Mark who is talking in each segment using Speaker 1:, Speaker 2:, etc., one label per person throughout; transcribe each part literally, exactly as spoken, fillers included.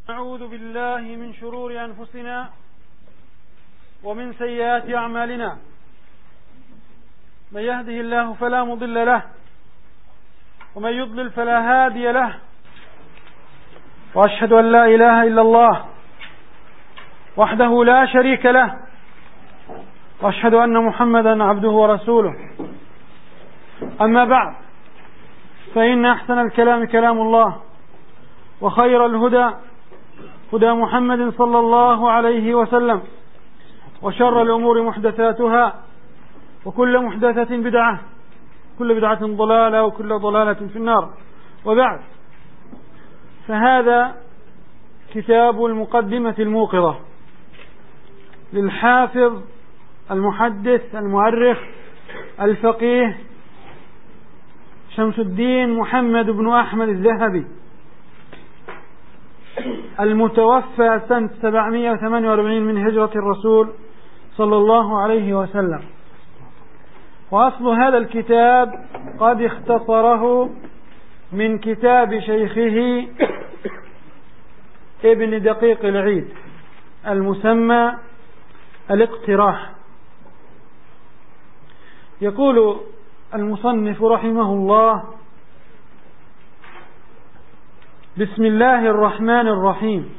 Speaker 1: نعوذ بالله من شرور أنفسنا ومن سيئات أعمالنا، من يهده الله فلا مضل له ومن يضلل فلا هادي له، وأشهد أن لا إله إلا الله وحده لا شريك له، وأشهد أن محمدا عبده ورسوله. أما بعد، فإن أحسن الكلام كلام الله، وخير الهدى هدى محمد صلى الله عليه وسلم، وشر الأمور محدثاتها، وكل محدثة بدعة، كل بدعة ضلالة، وكل ضلالة في النار. وبعد، فهذا كتاب المقدمة الموقظة للحافظ المحدث المؤرخ الفقيه شمس الدين محمد بن أحمد الذهبي، المتوفى سنة سبعمائة وثمانية وأربعين من هجرة الرسول صلى الله عليه وسلم. وأصل هذا الكتاب قد اختصره من كتاب شيخه ابن دقيق العيد المسمى الاقتراح. يقول المصنف رحمه الله: بسم الله الرحمن الرحيم،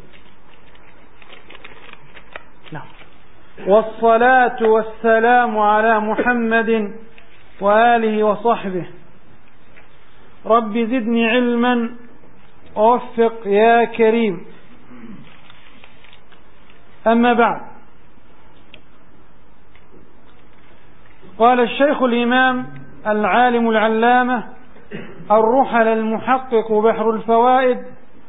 Speaker 1: والصلاة والسلام على محمد وآله وصحبه، رب زدني علما ووفق يا كريم. أما بعد، قال الشيخ الإمام العالم العلامة الرحل المحقق بحر الفوائد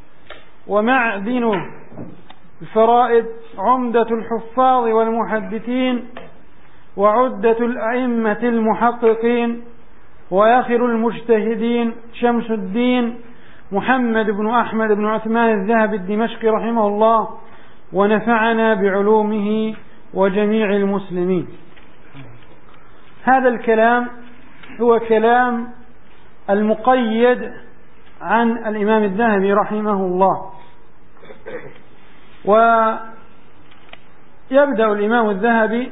Speaker 1: ومعدن الفرائد، عمدة الحفاظ والمحدثين، وعدة الأئمة المحققين، وآخر المجتهدين، شمس الدين محمد بن أحمد بن عثمان الذهبي الدمشقي رحمه الله، ونفعنا بعلومه وجميع المسلمين. هذا الكلام هو كلام المقيد عن الإمام الذهبي رحمه الله. ويبدأ الإمام الذهبي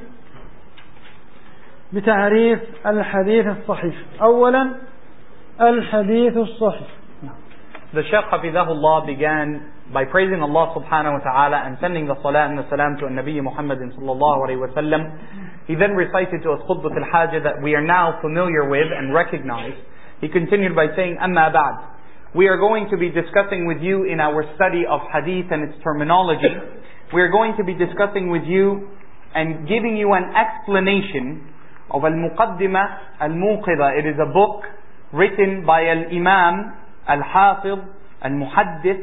Speaker 1: بتعريف الحديث الصحيح. أولا، الحديث الصحيح.
Speaker 2: The Shaykh Hafidhahullah began by praising Allah subhanahu wa ta'ala and sending the salah and the salam to Nabi Muhammad sallallahu alayhi wa sallam. He then recited to us khutbah al-hajah that we are now familiar with and recognize. He continued by saying, Amma ba'd. We are going to be discussing with you in our study of hadith and its terminology. We are going to be discussing with you and giving you an explanation of Al-Muqaddimah Al-Muqidha. It is a book written by Al-Imam Al-Hafiz Al-Muhaddith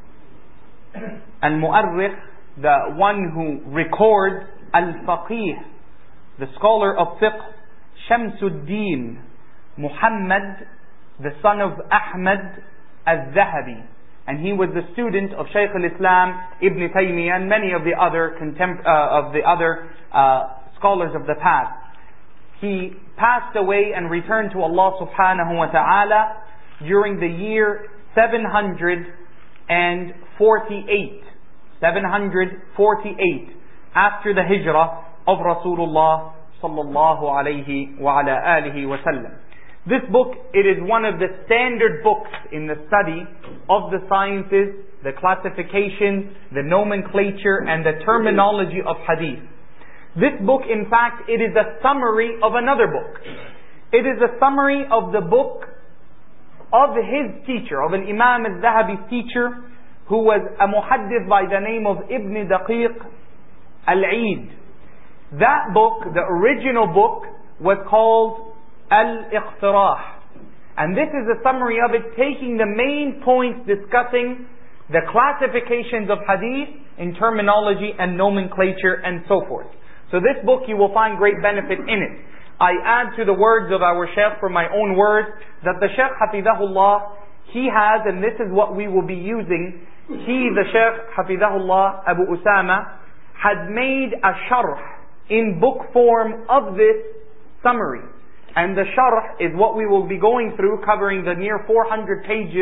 Speaker 2: Al-Mu'arrikh, the one who records, Al-Faqih, the scholar of fiqh, Shamsuddin Muhammad, the son of Ahmad al-Zahabi. And he was the student of Shaykh al-Islam Ibn Taymiyyah and many of the other contem- uh, of the other uh, scholars of the past. He passed away and returned to Allah subhanahu wa ta'ala during the year seven hundred forty-eight. seven hundred forty-eight after the hijrah of Rasulullah sallallahu alayhi wa ala alihi wa sallam. This book, it is one of the standard books in the study of the sciences, the classification, the nomenclature, and the terminology of hadith. This book, in fact, it is a summary of another book. It is a summary of the book of his teacher, of an Imam al-Zahabi's teacher, who was a muhaddith by the name of Ibn Daqiq al-Eid. That book, the original book, was called Al-Iqtirah. And this is a summary of it, taking the main points discussing the classifications of hadith in terminology and nomenclature and so forth. So this book, you will find great benefit in it. I add to the words of our Shaykh from my own words that the Shaykh Hafidhahullah, he has, and this is what we will be using, he, the Shaykh Hafidhahullah, Abu Usama, had made a sharh in book form of this summary. And the sharh is what we will be going through, covering the near four hundred pages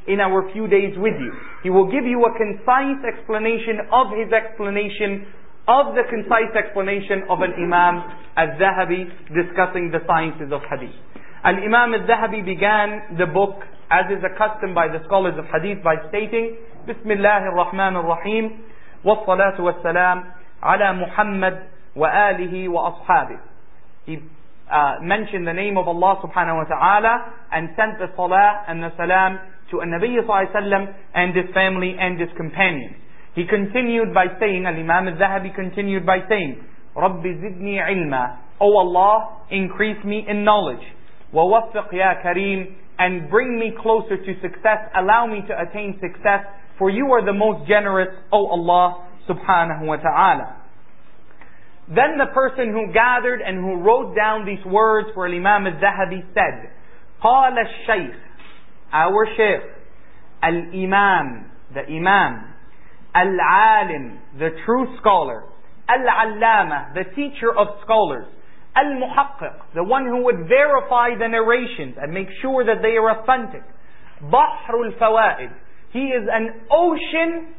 Speaker 2: in our few days with you. He will give you a concise explanation of his explanation of the concise explanation of Al-Imam Al-Dhahabi discussing the sciences of Hadith. Al-Imam Al-Dhahabi began the book, as is accustomed by the scholars of Hadith, by stating, Bismillah ar-Rahman ar-Rahim, was-salatu was-salam ala Muhammad wa alihi wa ashabih. He uh, mentioned the name of Allah subhanahu wa ta'ala and sent the salah and the salam to an-Nabi sallallahu alayhi wa sallam and his family and his companions. He continued by saying, Al-Imam Al-Dhahabi continued by saying, Rabbi zidni ilma, O Allah, increase me in knowledge. Wa waffiq ya kareem, and bring me closer to success, allow me to attain success, for you are the most generous, O Allah subhanahu wa ta'ala. Then the person who gathered and who wrote down these words for Imam Al-Dhahabi said, قال الشيخ, our Shaykh, Al-Imam, the Imam, Al-Alim, the true scholar, Al-Allama, the teacher of scholars, Al-Muhaqqiq, the one who would verify the narrations and make sure that they are authentic, Bahrul Fawaid, he is an ocean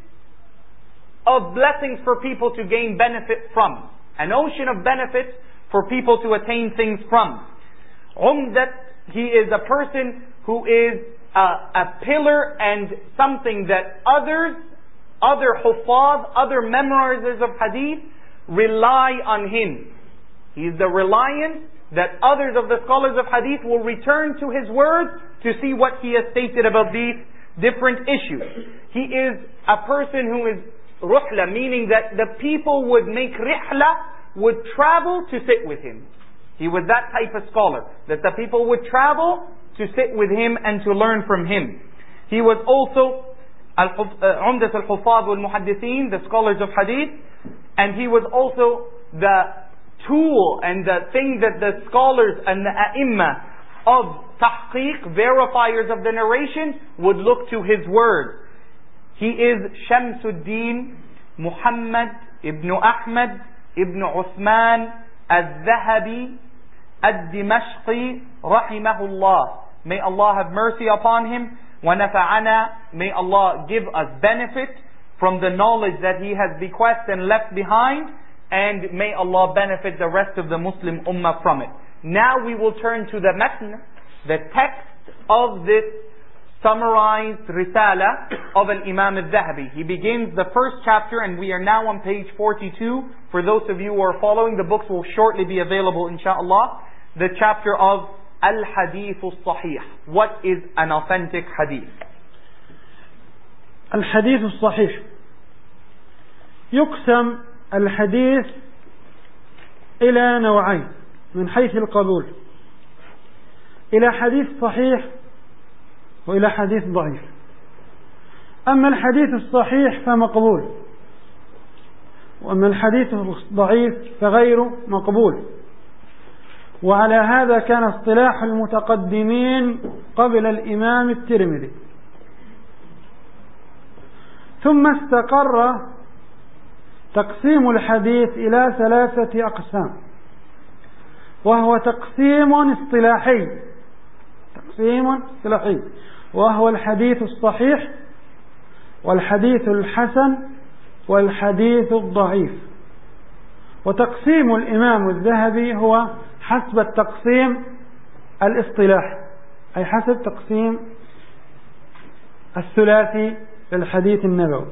Speaker 2: of blessings for people to gain benefit from, an ocean of benefits for people to attain things from. Umdat, he is a person who is a, a pillar and something that others, other huffaz, other memorizers of hadith rely on him. He is the reliance that others of the scholars of hadith will return to his words to see what he has stated about these different issues. He is a person who is ruhla, meaning that the people would make rihla, would travel to sit with him. He was that type of scholar, that the people would travel to sit with him and to learn from him. He was also Umdat al-Huffaz wal-Muhaddithin, the scholars of hadith, and he was also the tool and the thing that the scholars and the ai*imma of tahqiq, verifiers of the narration, would look to his word. He is Shamsuddin Muhammad ibn Ahmad ibn Uthman al-Dhahabi al-Dimashqi rahimahullah. May Allah have mercy upon him. Wa nafa'ana, may Allah give us benefit from the knowledge that he has bequeathed and left behind, and may Allah benefit the rest of the Muslim ummah from it. Now we will turn to the matn, the text of this summarized risala of Al-Imam Al-Dhahabi. He begins the first chapter, and we are now on page forty-two. For those of you who are following, the books will shortly be available inshaAllah. The chapter of Al-Hadith Al-Sahih. What is an authentic hadith?
Speaker 1: Al-Hadith Al-Sahih. يقسم الحديث إلى نوعين من حيث القبول، إلى حديث صحيح وإلى حديث ضعيف. أما الحديث الصحيح فمقبول، وأما الحديث الضعيف فغير مقبول. وعلى هذا كان اصطلاح المتقدمين قبل الإمام الترمذي. ثم استقر تقسيم الحديث إلى ثلاثة أقسام، وهو تقسيم اصطلاحي تقسيم اصطلاحي وهو الحديث الصحيح والحديث الحسن والحديث الضعيف. وتقسيم الإمام الذهبي هو حسب التقسيم الاصطلاحي، أي حسب تقسيم الثلاثي للحديث النبوي.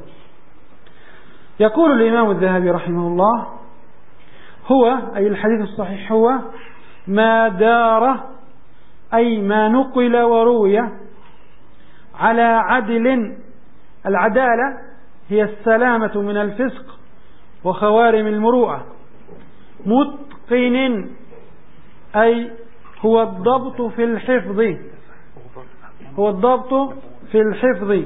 Speaker 1: يقول الإمام الذهبي رحمه الله: هو أي الحديث الصحيح هو ما دار، أي ما نقل وروي على عدل. العدالة هي السلامة من الفسق وخوارم المروءة. متقن، أي هو الضبط في الحفظ هو الضبط في الحفظ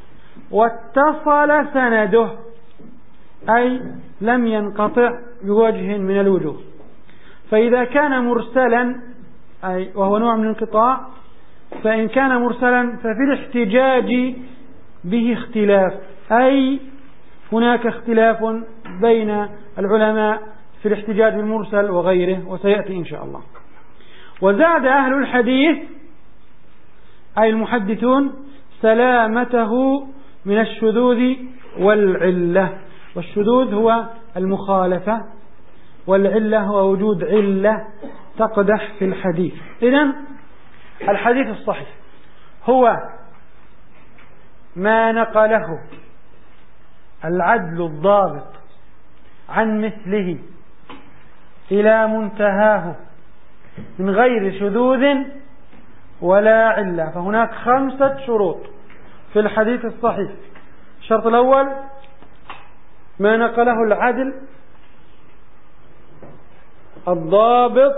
Speaker 1: واتصل سنده، أي لم ينقطع بوجه من الوجوه. فإذا كان مرسلا، أي وهو نوع من الانقطاع، فإن كان مرسلا ففي الاحتجاج به اختلاف، أي هناك اختلاف بين العلماء في الاحتجاج بالمرسل وغيره، وسيأتي إن شاء الله. وزاد أهل الحديث أي المحدثون سلامته من الشذوذ والعلة. والشذوذ هو المخالفة، والعلة هو وجود علة تقدح في الحديث. إذن الحديث الصحيح هو ما نقله العدل الضابط عن مثله إلى منتهاه من غير شذوذ ولا علة. فهناك خمسة شروط في الحديث الصحيح. الشرط الأول ما نقله العدل الضابط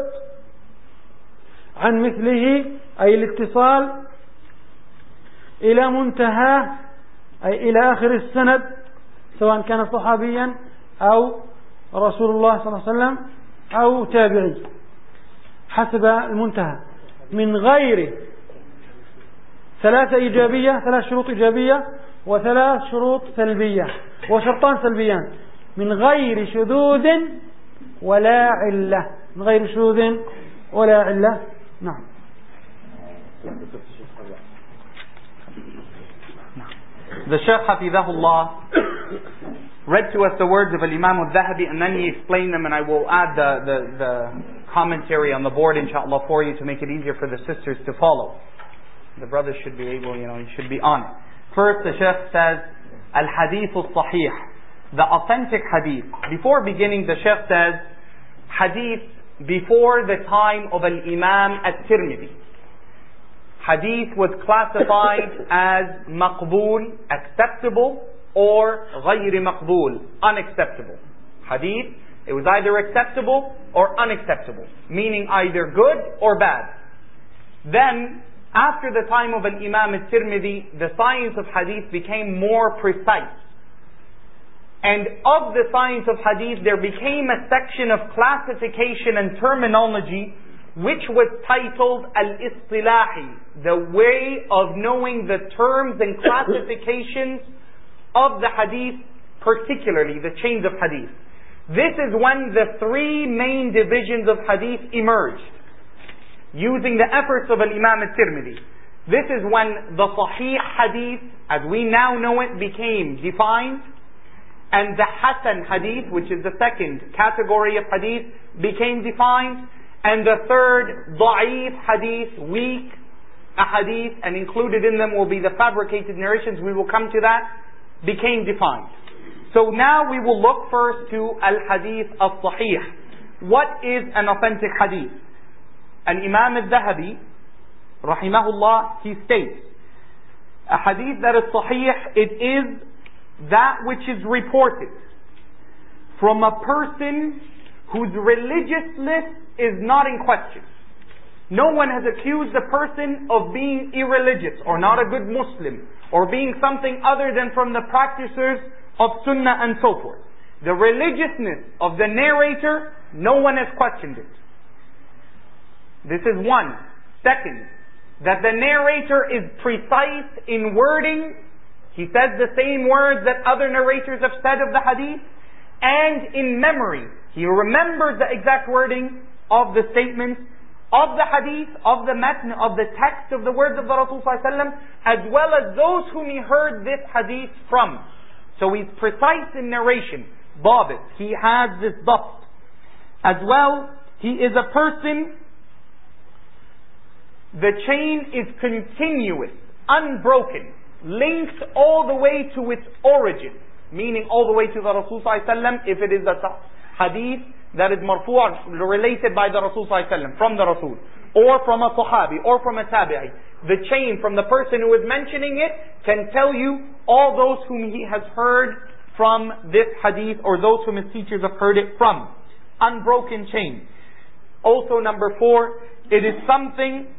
Speaker 1: عن مثله، أي الاتصال إلى منتهاه، أي إلى آخر السند، سواء كان صحابيا أو رسول الله صلى الله عليه وسلم أو تابعي، حسب المنتهى، من غير ثلاثة إيجابية، ثلاث شروط إيجابية وثلاث شروط سلبية، وشرطان سلبيان، من غير شذوذ ولا علة. من غير شذوذ ولا علة. نعم.
Speaker 2: The Shaykh Hafidahullah read to us the words of Imam al-Dhahabi, and then he explained them, and I will add the, the, the commentary on the board, inshallah, for you to make it easier for the sisters to follow. The brothers should be able, you know, you should be on it. First, the Shaykh says, Al-Hadith al-Sahih, the authentic hadith. Before beginning, the Shaykh says, hadith before the time of Al-Imam al-Tirmidhi. Hadith was classified as maqbool, acceptable, or غير maqbool, unacceptable. Hadith, it was either acceptable or unacceptable, meaning either good or bad. Then, after the time of Al-Imam al-Tirmidhi, the science of hadith became more precise. And of the science of hadith, there became a section of classification and terminology which was titled Al-Istilahi, the way of knowing the terms and classifications of the hadith, particularly the chains of hadith. This is when the three main divisions of hadith emerged, using the efforts of Al-Imam al-Tirmidhi. This is when the Sahih hadith, as we now know it, became defined, and the Hasan hadith, which is the second category of hadith, became defined, and the third, Da'if hadith, weak hadith, and included in them will be the fabricated narrations, we will come to that, became defined. So now we will look first to Al-Hadith al-Sahih. What is an authentic hadith? And Imam al-Dhahabi, rahimahullah, he states, a hadith that is sahih, it is that which is reported from a person whose religiousness is not in question. No one has accused the person of being irreligious or not a good Muslim or being something other than from the practitioners of Sunnah and so forth. The religiousness of the narrator, no one has questioned it. This is one. Second, that the narrator is precise in wording. He says the same words that other narrators have said of the hadith. And in memory, he remembers the exact wording of the statements of the hadith, of the matn, of the text of the words of the Rasul sallallahu alaihi wasallam, as well as those whom he heard this hadith from. So he's precise in narration. Dabit. He has this dabt. As well, he is a person, the chain is continuous, unbroken, linked all the way to its origin, meaning all the way to the Rasul sallallahu alaihi wasallam, if it is a hadith that is marfu' related by the Rasul sallallahu alaihi wasallam, from the Rasul, or from a sahabi, or from a tabi'i. The chain from the person who is mentioning it can tell you all those whom he has heard from this hadith, or those whom his teachers have heard it from. Unbroken chain. Also, number four, it is something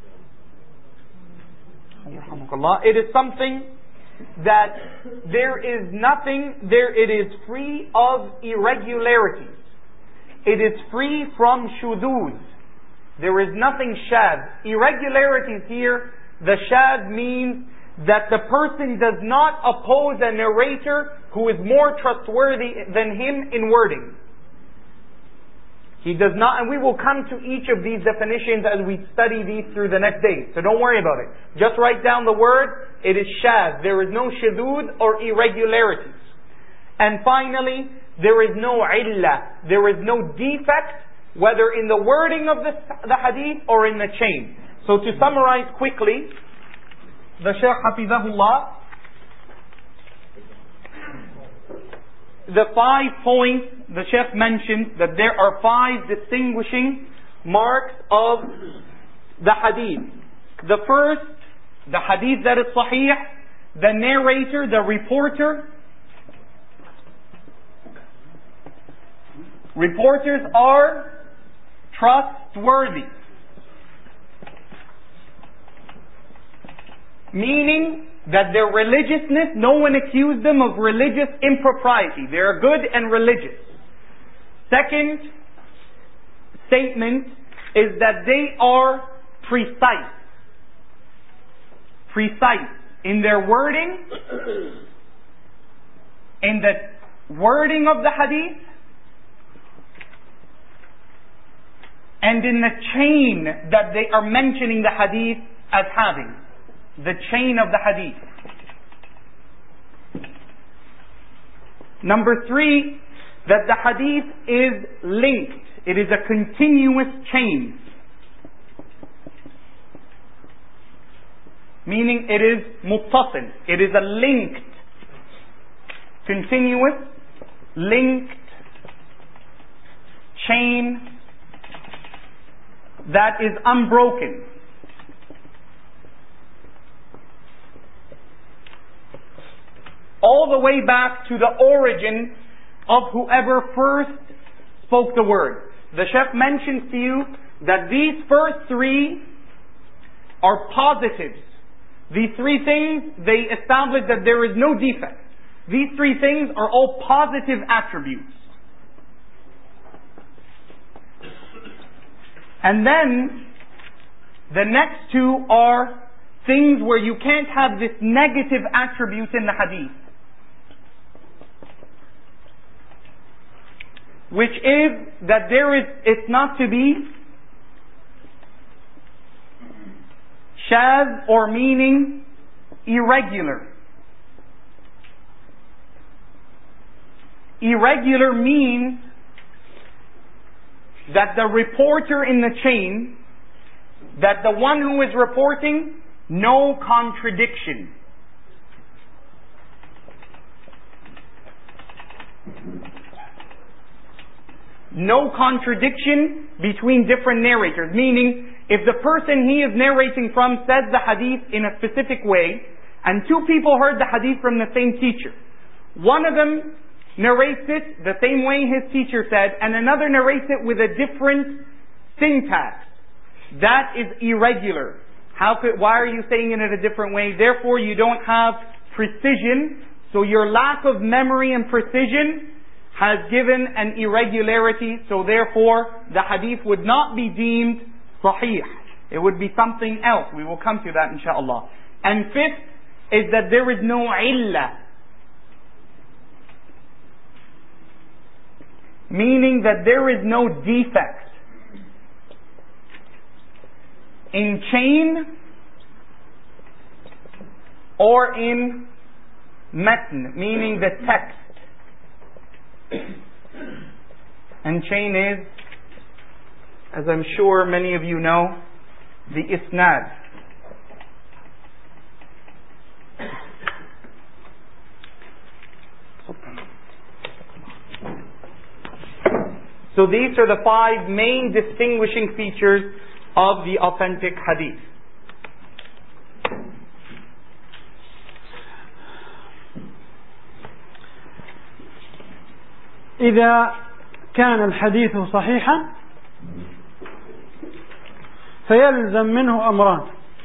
Speaker 2: it is something that there is nothing there, it is free of irregularities. It is free from shuduz. There is nothing shadh. Irregularities here, the shadh means that the person does not oppose a narrator who is more trustworthy than him in wording. He does not, and we will come to each of these definitions as we study these through the next days. So don't worry about it. Just write down the word. It is shadh. There is no shadud or irregularities. And finally, there is no illah. There is no defect, whether in the wording of the, the hadith or in the chain. So to summarize quickly, the Shaykh Hafizahullah, the five points the Shaykh mentioned, that there are five distinguishing marks of the hadith. The first, the hadith that is sahih, the narrator, the reporter. Reporters are trustworthy. Meaning that their religiousness, no one accused them of religious impropriety. They are good and religious. Second statement is that they are precise. Precise in their wording, in the wording of the hadith, and in the chain that they are mentioning the hadith as having. The chain of the hadith. Number three, that the hadith is linked. It is a continuous chain. Meaning it is muttasil. It is a linked, continuous, linked chain that is unbroken. All the way back to the origin of whoever first spoke the word. The Shaykh mentions to you that these first three are positives. These three things, they establish that there is no defect. These three things are all positive attributes. And then, the next two are things where you can't have this negative attribute in the hadith. Which is that there is, it's not to be shadh, or meaning irregular. Irregular means that the reporter in the chain, that the one who is reporting, no contradiction. No contradiction between different narrators. Meaning, if the person he is narrating from says the hadith in a specific way, and two people heard the hadith from the same teacher, one of them narrates it the same way his teacher said, and another narrates it with a different syntax. That is irregular. How could, why are you saying it in a different way? Therefore, you don't have precision. So your lack of memory and precision has given an irregularity. So therefore, the hadith would not be deemed sahih. It would be something else. We will come to that inshaAllah. And fifth is that there is no illah. Meaning that there is no defect in chain or in matn, meaning the text. And chain is, as I'm sure many of you know, the isnad. So these are the five main distinguishing features of the authentic hadith.
Speaker 1: إذا كان الحديث صحيحا فيلزم منه أمران.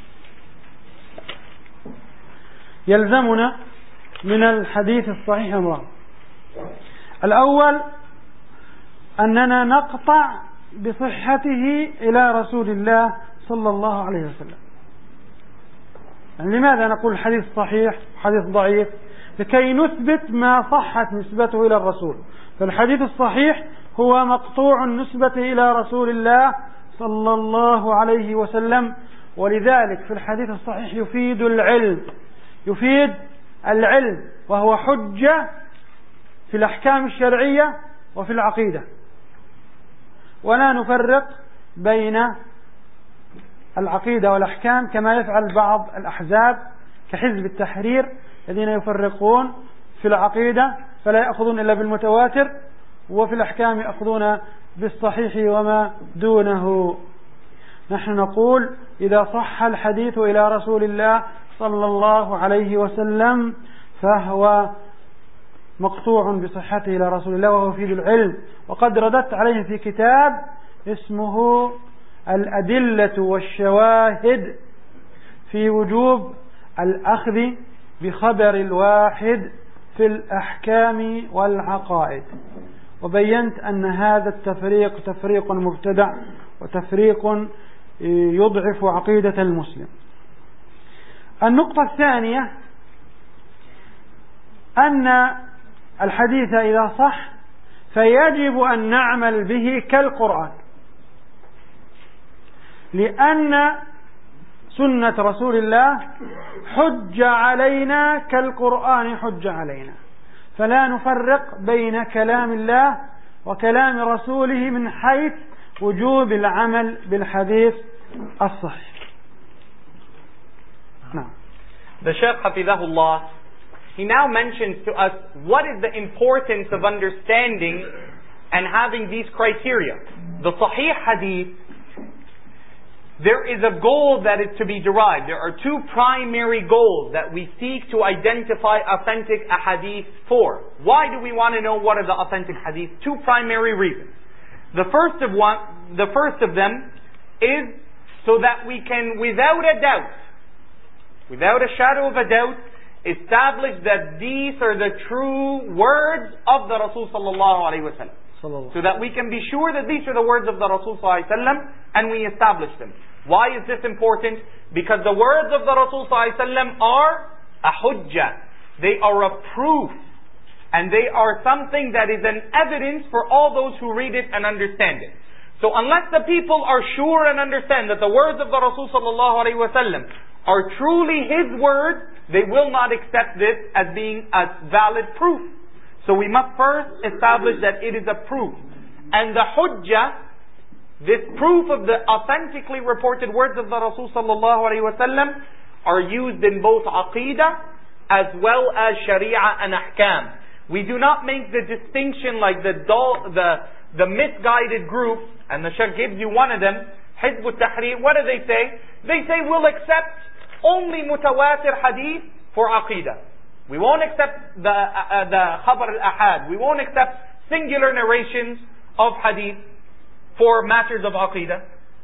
Speaker 1: يلزمنا من الحديث الصحيح أمران. الأول أننا نقطع بصحته إلى رسول الله صلى الله عليه وسلم. يعني لماذا نقول الحديث صحيح حديث ضعيف؟ لكي نثبت ما صحت نسبته إلى الرسول. فالحديث الصحيح هو مقطوع النسبة إلى رسول الله صلى الله عليه وسلم. ولذلك في الحديث الصحيح يفيد العلم يفيد العلم وهو حجة في الأحكام الشرعية وفي العقيدة. ولا نفرق بين العقيدة والأحكام كما يفعل بعض الأحزاب كحزب التحرير الذين يفرقون في العقيدة فلا يأخذون إلا بالمتواتر، وفي الأحكام يأخذون بالصحيح وما دونه. نحن نقول إذا صح الحديث إلى رسول الله صلى الله عليه وسلم فهو مقطوع بصحته إلى رسول الله وهو يفيد العلم. وقد رددت عليه في كتاب اسمه الأدلة والشواهد في وجوب الأخذ بخبر الواحد في الأحكام والعقائد، وبينت أن هذا التفريق تفريق مبتدع وتفريق يضعف عقيدة المسلم. النقطة الثانية أن الحديث إذا صح فيجب أن نعمل به كالقرآن، لأن سنة رسول الله حج علينا كالقرآن حج علينا، فلا نفرق بين كلام الله وكلام رسوله من حيث وجوب العمل بالحديث الصحيح. نعم.
Speaker 2: The Shaykh Hafidhahullah, he now mentions to us what is the importance of understanding and having these criteria. The Sahih Hadith, there is a goal that is to be derived. There are two primary goals that we seek to identify authentic ahadith for. Why do we want to know what are the authentic hadith? Two primary reasons. The first of one, the first of them is so that we can, without a doubt, without a shadow of a doubt, establish that these are the true words of the Rasul sallallahu alaihi wasallam. So that we can be sure that these are the words of the Rasul sallallahu alaihi wasallam, and we establish them. Why is this important? Because the words of the Rasul sallallahu alaihi wasallam are a hujjah. They are a proof. And they are something that is an evidence for all those who read it and understand it. So unless the people are sure and understand that the words of the Rasul sallallahu alaihi wasallam are truly his words, they will not accept this as being a valid proof. So we must first establish that it is a proof. And the hujjah, this proof of the authentically reported words of the Rasul sallallahu alaihi wasallam, are used in both aqidah as well as sharia and ahkam. We do not make the distinction like the dull, the the misguided group, and the Shaykh gives you one of them, Hizb al-Tahrir. What do they say? They say we'll accept only mutawatir hadith for aqidah. We won't accept the uh, the khabar al-ahad. We won't accept singular narrations of hadith for matters of aqidah.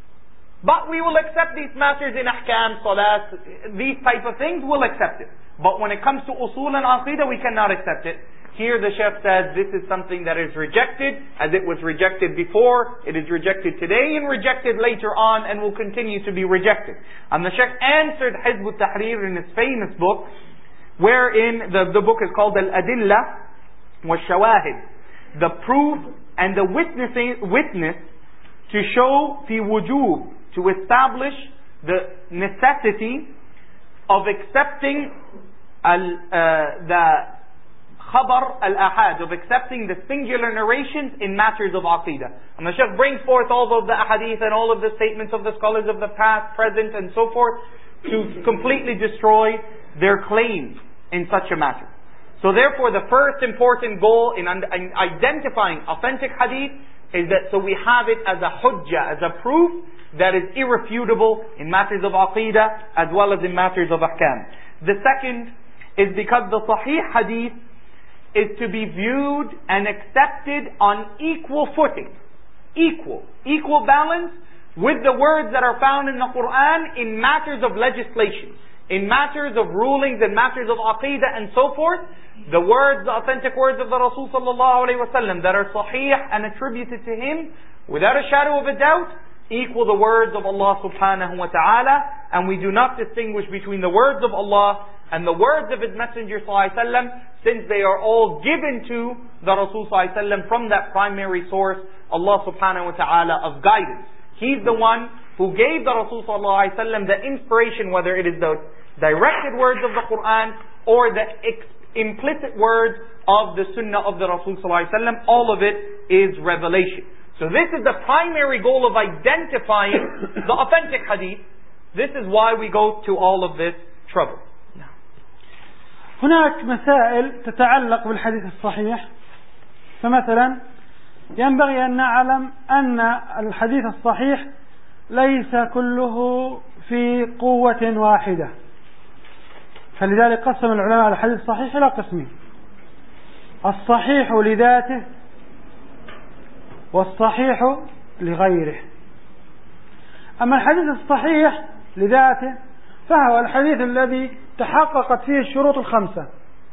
Speaker 2: But we will accept these matters in ahkam, salat, these type of things, we'll accept it. But when it comes to usul and aqidah, we cannot accept it. Here the Shaykh says this is something that is rejected, as it was rejected before, it is rejected today and rejected later on, and will continue to be rejected. And the Shaykh answered Hizb al-Tahrir in his famous book, wherein the, the book is called Al-Adillah wa Shawahid, the proof and the witnessing, witness to show fi wujub, to establish the necessity of accepting al, uh, the khabar al-ahad, of accepting the singular narrations in matters of aqidah. And the Shaykh brings forth all of the ahadith and all of the statements of the scholars of the past, present and so forth, to completely destroy their claims in such a matter. So therefore the first important goal in, in identifying authentic hadith is that so we have it as a hujjah, as a proof that is irrefutable in matters of aqidah as well as in matters of ahkam. The second is because the sahih hadith is to be viewed and accepted on equal footing, equal, equal balance with the words that are found in the Quran in matters of legislation, in matters of rulings, in matters of aqidah and so forth. The words, the authentic words of the Rasul sallallahu alaihi wasallam that are sahih and attributed to him, without a shadow of a doubt, equal the words of Allah subhanahu wa ta'ala, and we do not distinguish between the words of Allah And the words of His Messenger sallallahu alaihi wasallam, since they are all given to the Rasul sallallahu alaihi wasallam from that primary source, Allah subhanahu wa ta'ala, of guidance. He's the one who gave the Rasul sallallahu alaihi wasallam the inspiration, whether it is the directed words of the Quran or the implicit words of the Sunnah of the Rasul sallallahu alaihi wasallam. All of it is revelation. So this is the primary goal of identifying the authentic hadith. This is why we go to all of this trouble.
Speaker 1: هناك مسائل تتعلق بالحديث الصحيح. فمثلا ينبغي أن نعلم أن الحديث الصحيح ليس كله في قوة واحدة. فلذلك قسم العلماء الحديث الصحيح إلى قسمين: الصحيح لذاته والصحيح لغيره. أما الحديث الصحيح لذاته فهو الحديث الذي تحققت فيه الشروط الخمسة: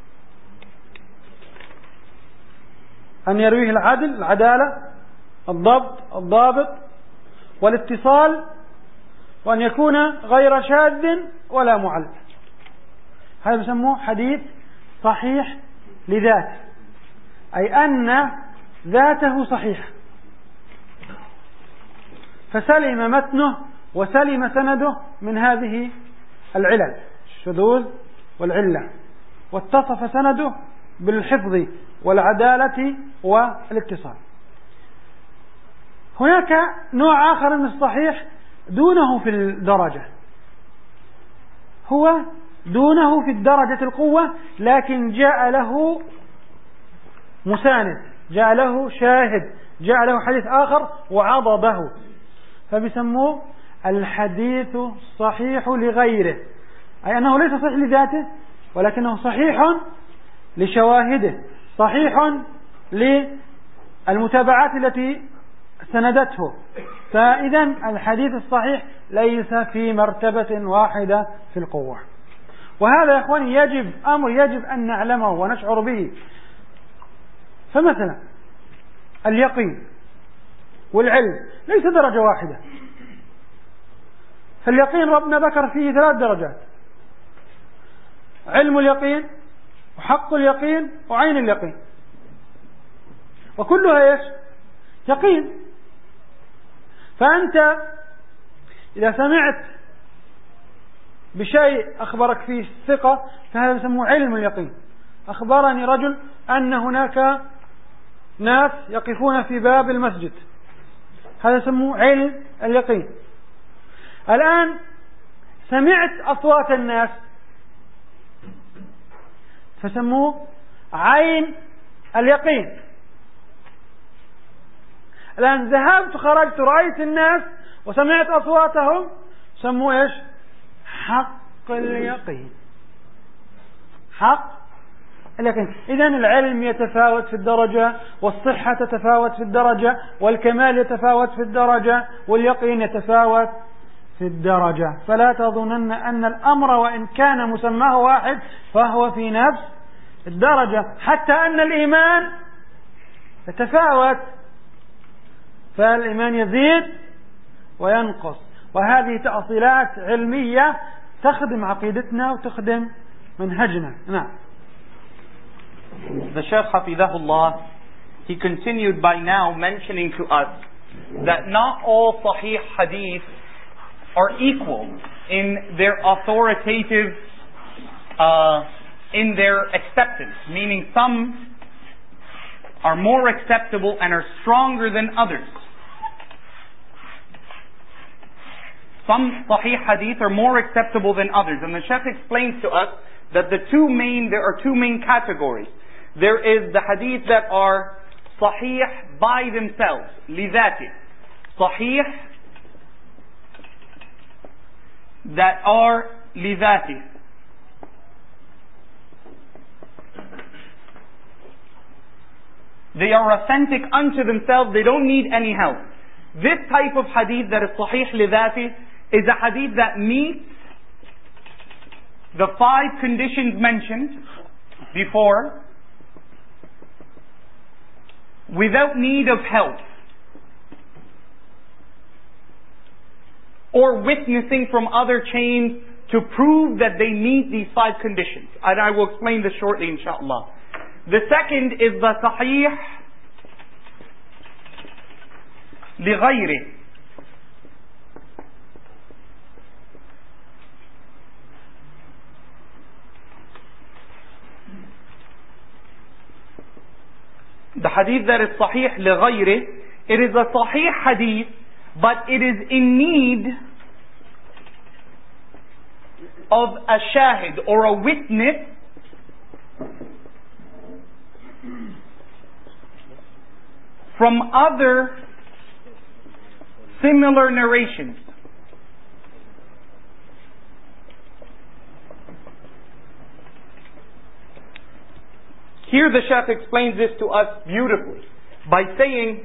Speaker 1: أن يرويه العدل، العدالة، الضبط، الضابط، والاتصال، وأن يكون غير شاذ ولا معلل. هذا يسموه حديث صحيح لذاته، أي أن ذاته صحيحة، فسلم متنه وسلم سنده من هذه العلل، الشذوذ والعلة، واتصف سنده بالحفظ والعدالة والاتصال. هناك نوع آخر من الصحيح دونه في الدرجة، هو دونه في الدرجة القوة، لكن جاء له مساند، جاء له شاهد، جاء له حديث آخر وعضده، فبيسموه الحديث الصحيح لغيره، أي أنه ليس صحيح لذاته ولكنه صحيح لشواهده، صحيح للمتابعات التي سندته. فإذا الحديث الصحيح ليس في مرتبة واحدة في القوة. وهذا يا إخواني يجب أمر يجب أن نعلمه ونشعر به. فمثلا اليقين والعلم ليس درجة واحدة. فاليقين ربنا ذكر فيه ثلاث درجات: علم اليقين وحق اليقين وعين اليقين، وكلها ايش؟ يقين. فأنت إذا سمعت بشيء أخبرك فيه الثقة فهذا يسموه علم اليقين. أخبرني رجل أن هناك ناس يقفون في باب المسجد، هذا يسموه علم اليقين. الآن سمعت أصوات الناس فسموه عين اليقين. الآن ذهبت خرجت رأيت الناس وسمعت أصواتهم، سموه إيش؟ حق اليقين. حق اليقين. إذن العلم يتفاوت في الدرجة، والصحة تتفاوت في الدرجة، والكمال يتفاوت في الدرجة، واليقين يتفاوت في الدرجة. فلا تظنن أن الأمر وإن كان مسماه واحد فهو في نفس الدرجة. حتى أن الإيمان يتفاوت، فالإيمان يزيد وينقص. وهذه تأصيلات علمية تخدم عقيدتنا وتخدم منهجنا. نعم.
Speaker 2: The Shaykh Hafidahullah, he continued by now mentioning to us that not all Sahih Hadith are equal in their authoritative, uh, in their acceptance. Meaning some are more acceptable and are stronger than others. Some Sahih Hadith are more acceptable than others. And the Shaykh explains to us that the two main, there are two main categories. There is the Hadith that are Sahih by themselves, لذاته. Sahih that are لذاته. They are authentic unto themselves, they don't need any help. This type of Hadith that is Sahih لذاته is a Hadith that meets the five conditions mentioned before without need of help or witnessing from other chains to prove that they meet these five conditions. And I will explain this shortly, inshallah. The second is the sahih لغيره. The hadith that is sahih لغيره, it is a sahih hadith, but it is in need of a shahid or a witness from other similar narrations. Here the Shaykh explains this to us beautifully by saying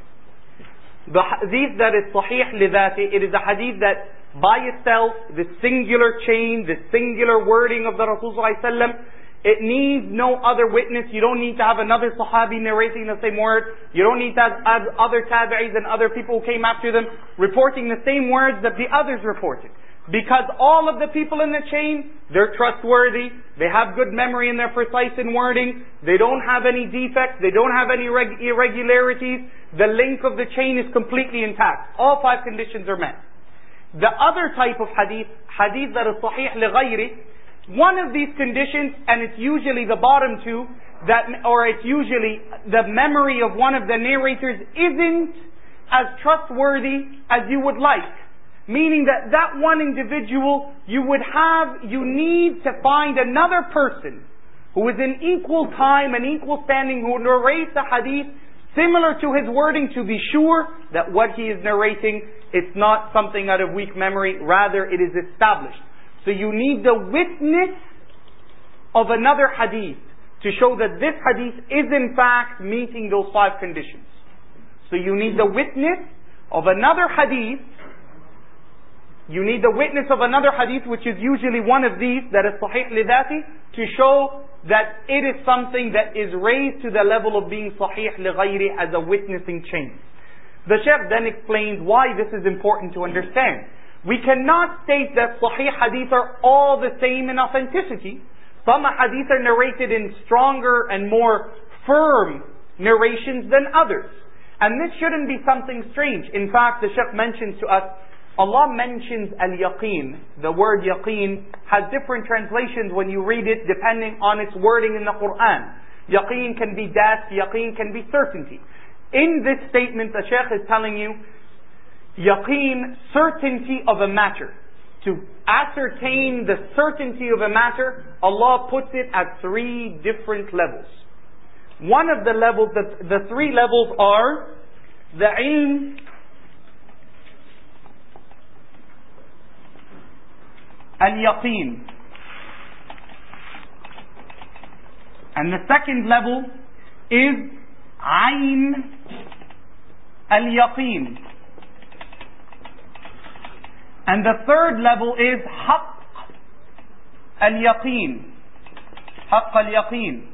Speaker 2: the hadith that is sahih lidati, it is a hadith that by itself, the singular chain, the singular wording of the Rasul sallallahu alaihi wasallam, it needs no other witness. You don't need to have another sahabi narrating the same word. You don't need to have other tabi'is and other people who came after them reporting the same words that the others reported. Because all of the people in the chain, they're trustworthy, they have good memory and they're precise in wording, they don't have any defects, they don't have any irregularities, the link of the chain is completely intact. All five conditions are met. The other type of hadith, hadith that is sahih lighayri, one of these conditions, and it's usually the bottom two, that, or it's usually the memory of one of the narrators isn't as trustworthy as you would like. Meaning that that one individual, you would have, you need to find another person who is in equal time and equal standing, who narrates a hadith similar to his wording, to be sure that what he is narrating, it's not something out of weak memory, rather it is established. So you need the witness of another hadith to show that this hadith is in fact meeting those five conditions. So you need the witness of another hadith, you need the witness of another hadith, which is usually one of these, that is sahih lidati, to show that it is something that is raised to the level of being sahih lighayri as a witnessing chain. The Shaykh then explains why this is important to understand. We cannot state that sahih hadith are all the same in authenticity. Some hadith are narrated in stronger and more firm narrations than others. And this shouldn't be something strange. In fact, the Shaykh mentions to us, Allah mentions al-yaqeen. The word yaqeen has different translations when you read it depending on its wording in the Quran. Yaqeen can be death, yaqeen can be certainty. In this statement, the Shaykh is telling you, yaqeen, certainty of a matter. To ascertain the certainty of a matter, Allah puts it at three different levels. One of the levels, the, the three levels are the ilm, al-yaqeen. And the second level is ayn al-yaqeen. And the third level is haqq al-yaqeen. Haqq al-yaqeen.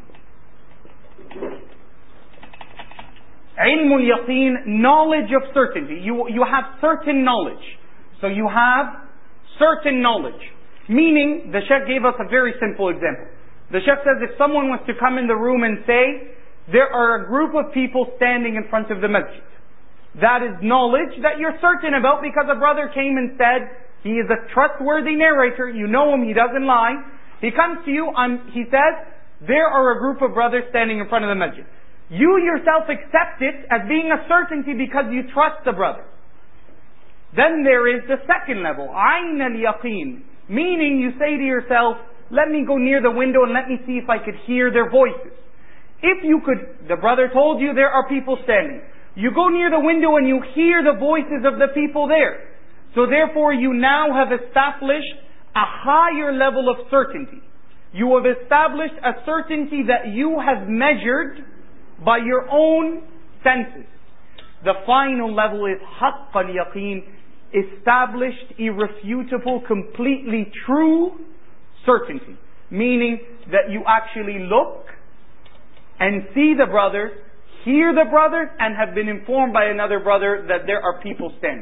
Speaker 2: Ilm al-yaqeen, knowledge of certainty. You, you have certain knowledge. So you have certain knowledge. Meaning, the Shaykh gave us a very simple example. The Shaykh says if someone was to come in the room and say, there are a group of people standing in front of the masjid. That is knowledge that you're certain about because a brother came and said, he is a trustworthy narrator, you know him, he doesn't lie. He comes to you, and he says, there are a group of brothers standing in front of the masjid. You yourself accept it as being a certainty because you trust the brother. Then there is the second level, ayn al-yaqeen. Meaning you say to yourself, let me go near the window and let me see if I could hear their voices. If you could, the brother told you there are people standing. You go near the window and you hear the voices of the people there. So therefore you now have established a higher level of certainty. You have established a certainty that you have measured by your own senses. The final level is haqq al-yaqeen, established, irrefutable, completely true certainty. Meaning that you actually look and see the brothers, hear the brothers, and have been informed by another brother that there are people standing.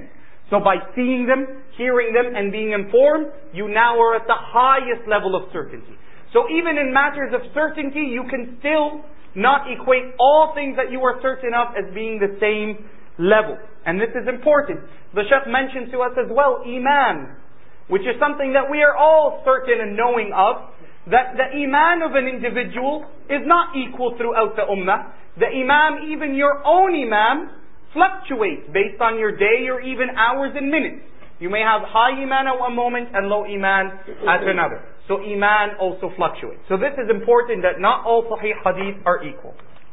Speaker 2: So by seeing them, hearing them, and being informed, you now are at the highest level of certainty. So even in matters of certainty, you can still not equate all things that you are certain of as being the same level. And this is important. The Shaykh mentioned to us as well, Iman, which is something that we are all certain and knowing of, that the Iman of an individual is not equal throughout the Ummah. The Imam, even your own Imam, fluctuates based on your day or even hours and minutes. You may have high Iman at one moment and low Iman at another. So Iman also fluctuates. So this is important, that not all Sahih Hadith are equal.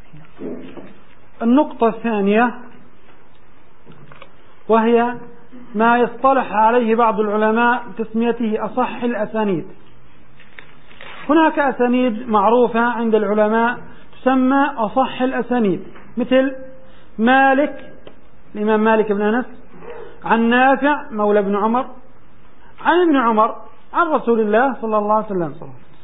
Speaker 1: النقطة الثانية وهي ما يصطلح عليه بعض العلماء بتسميته أصح الأسانيد. هناك أسانيد معروفة عند العلماء تسمى أصح الأسانيد، مثل مالك، الإمام مالك بن أنس، عن نافع مولى بن عمر، عن ابن عمر، عن رسول الله صلى الله عليه وسلم.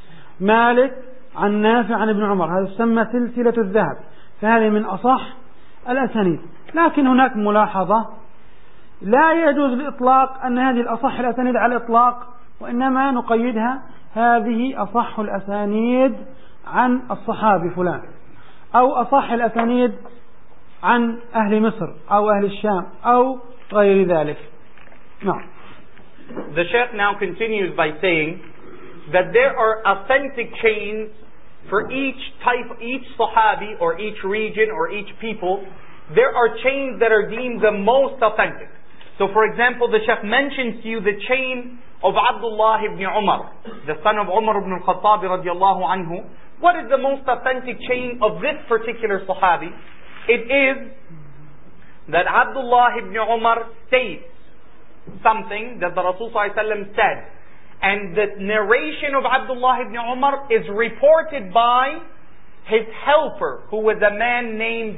Speaker 1: مالك عن نافع عن ابن عمر، هذا يسمى سلسلة الذهب، فهذه من أصح الأسانيد. لكن هناك ملاحظة، لا يجوز الإطلاق أن هذه الأصح الأسانيد على الإطلاق، وإنما نقيدها هذه أصح الأسانيد عن الصحابي فلان، أو أصح الأسانيد عن أهل مصر أو أهل الشام أو غير ذلك. نعم.
Speaker 2: The Shaykh now continues by saying that there are authentic chains for each type, each Sahabi or each region or each people. There are chains that are deemed the most authentic. So for example, the Shaykh mentions to you the chain of Abdullah ibn Umar, the son of Umar ibn al-Khattab radiallahu anhu. What is the most authentic chain of this particular Sahabi? It is that Abdullah ibn Umar states something that the Rasul sallallahu alaihi wasallam said, and the narration of Abdullah ibn Umar is reported by his helper, who was a man named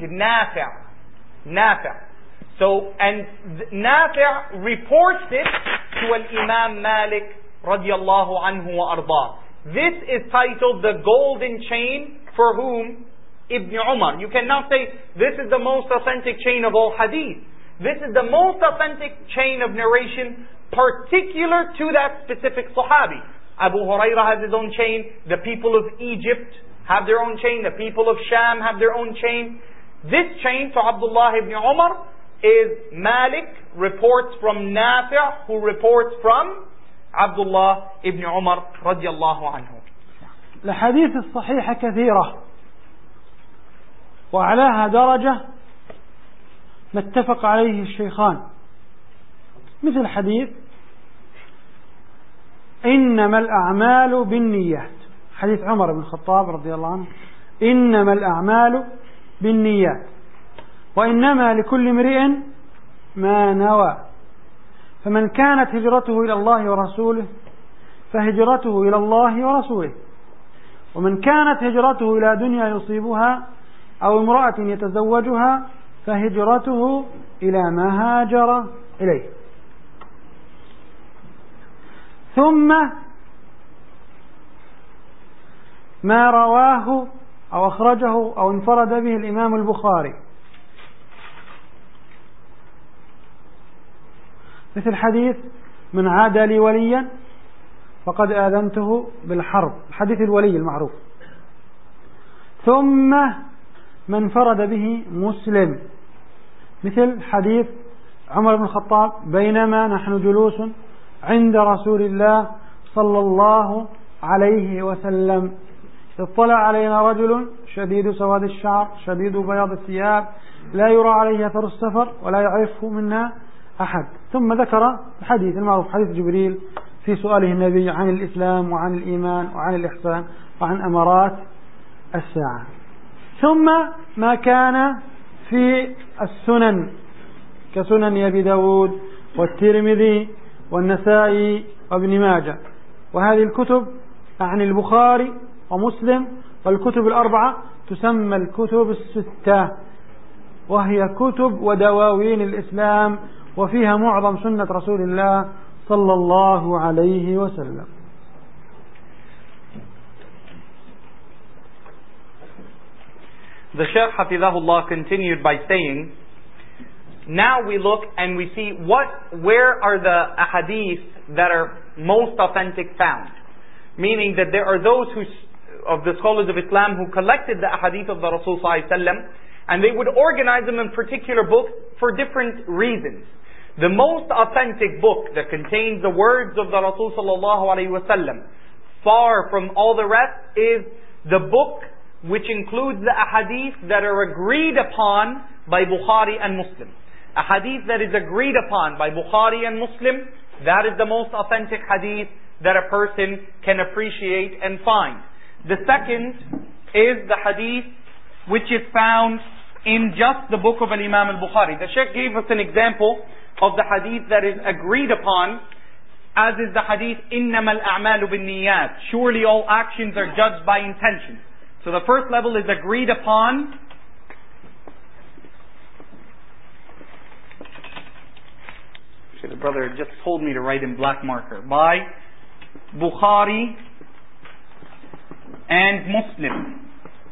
Speaker 2: Nafi'. Nafi'. So, and Nafi' reports it to al-Imam Malik radiallahu anhu wa ardah. This is titled the golden chain for whom? Ibn Umar. You cannot say this is the most authentic chain of all hadith. This is the most authentic chain of narration particular to that specific Sahabi. Abu Hurairah has his own chain. The people of Egypt have their own chain. The people of Sham have their own chain. This chain to Abdullah ibn Umar is Malik reports from Nafi', who reports from Abdullah ibn Umar radiallahu anhu.
Speaker 1: الحديث الصحيحة كثيرة، وأعلاها درجة ما اتفق عليه الشيخان، مثل حديث إنما الأعمال بالنيات، حديث عمر بن الخطاب رضي الله عنه، إنما الأعمال بالنيات وإنما لكل امرئ ما نوى، فمن كانت هجرته إلى الله ورسوله فهجرته إلى الله ورسوله، ومن كانت هجرته إلى دنيا يصيبها أو امرأة يتزوجها فهجرته إلى ما هاجر إليه. ثم ما رواه أو أخرجه أو انفرد به الإمام البخاري، مثل حديث من عاد لي وليا فقد آذنته بالحرب، حديث الولي المعروف. ثم من انفرد به مسلم، مثل حديث عمر بن الخطاب بينما نحن جلوس عند رسول الله صلى الله عليه وسلم اطلع علينا رجل شديد سواد الشعر شديد بياض الثياب لا يرى عليه أثر السفر ولا يعرفه منا أحد. ثم ذكر الحديث المعروف حديث جبريل في سؤاله النبي عن الإسلام وعن الإيمان وعن الإحسان وعن أمارات الساعة. ثم ما كان في السنن كسنن أبي داود والترمذي والنسائي وابن ماجه، وهذه الكتب عن البخاري ومسلم والكتب الأربعة تسمى الكتب الستة، وهي كتب ودواوين الإسلام، وفيها معظم سنة رسول الله صلى الله عليه وسلم.
Speaker 2: The Shaykh Hafidhahullah continued by saying, Now we look and we see what, where are the ahadith that are most authentic found. Meaning that there are those who, of the scholars of Islam who collected the ahadith of the Rasul sallallahu alaihi wasallam, and they would organize them in particular books for different reasons. The most authentic book that contains the words of the Rasul sallallahu alaihi wasallam, far from all the rest, is the book which includes the ahadith that are agreed upon by Bukhari and Muslim. A hadith that is agreed upon by Bukhari and Muslim, that is the most authentic hadith that a person can appreciate and find. The second is the hadith which is found in just the book of Al-Imam al-Bukhari. The Shaykh gave us an example of the hadith that is agreed upon, as is the hadith, إِنَّمَا الْأَعْمَالُ بِالنِّيَّاتِ. Surely all actions are judged by intention. So the first level is agreed upon. The brother just told me to write in black marker. By Bukhari and Muslim.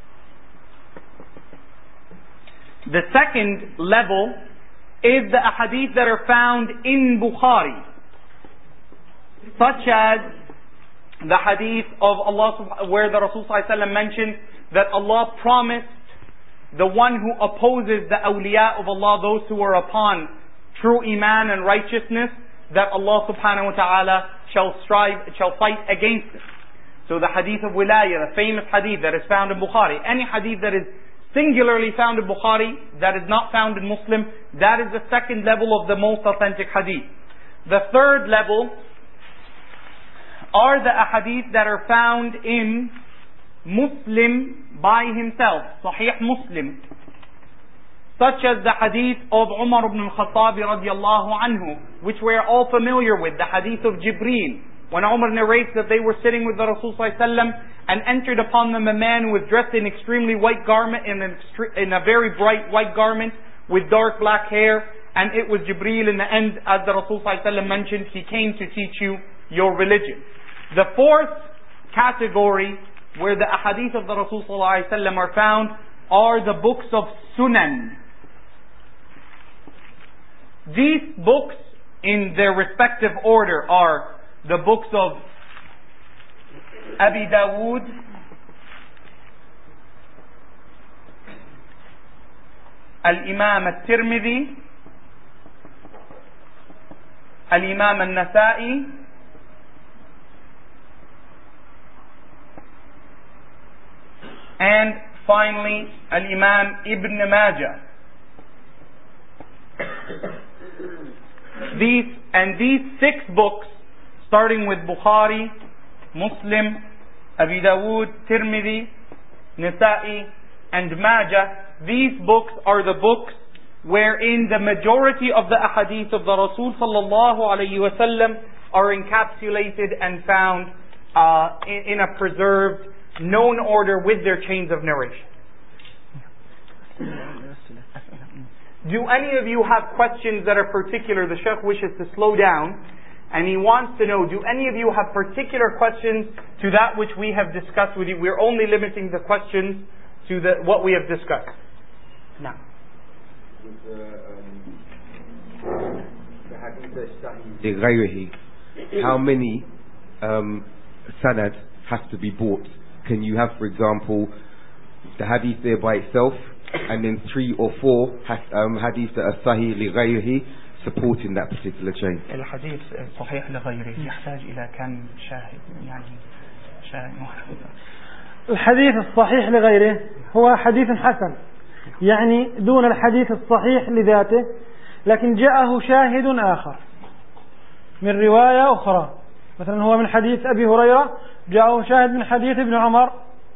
Speaker 2: The second level is the ahadith that are found in Bukhari, such as the hadith of Allah, where the Rasul sallallahu alaihi wasallam mentioned that Allah promised the one who opposes the awliya of Allah, those who are upon true iman and righteousness, that Allah subhanahu wa ta'ala shall strive, shall fight against them. So the hadith of wilaya, the famous hadith that is found in Bukhari, any hadith that is singularly found in Bukhari, that is not found in Muslim, that is the second level of the most authentic hadith. The third level are the ahadith that are found in Muslim by himself, Sahih Muslim, such as the hadith of Umar ibn al-Khattab radiallahu anhu, which we are all familiar with, the hadith of Jibreel, when Umar narrates that they were sitting with the Rasul sallallahu alaihi wasallam and entered upon them a man who was dressed in extremely white garment, in, an extre- in a very bright white garment with dark black hair, and it was Jibreel. In the end, as the Rasul sallallahu alaihi wasallam mentioned, he came to teach you your religion. The fourth category where the ahadith of the Rasul sallallahu alaihi wasallam are found are the books of Sunan. These books in their respective order are the books of Abi Dawood, Al-Imam al-Tirmidhi, Al-Imam al-Nasa'i, and finally Al-Imam Ibn Majah. These and these six books, starting with Bukhari, Muslim, Abi Dawood, Tirmidhi, Nasa'i, and Majah, these books are the books wherein the majority of the ahadith of the Rasul sallallahu alayhi wasallam are encapsulated and found uh, in, in a preserved, known order with their chains of narration. Do any of you have questions that are particular? The Shaykh wishes to slow down and he wants to know, do any of you have particular questions to that which we have discussed with you? We're only limiting the questions to the, what we have discussed. Now.
Speaker 3: How many um, sanad has to be bought? Can you have, for example, the hadith there by itself, and then three or four um, hadith that are sahih li ghayrihi supporting that particular chain?
Speaker 2: الحديث صحيح لغيره يحتاج إلى كم شاهد يعني شاهد.
Speaker 1: الحديث الصحيح لغيره هو حديث حسن، يعني دون الحديث الصحيح لذاته، لكن جاءه شاهد آخر من رواية أخرى. مثلا هو من حديث أبي هريرة، جاءه شاهد من حديث ابن عمر،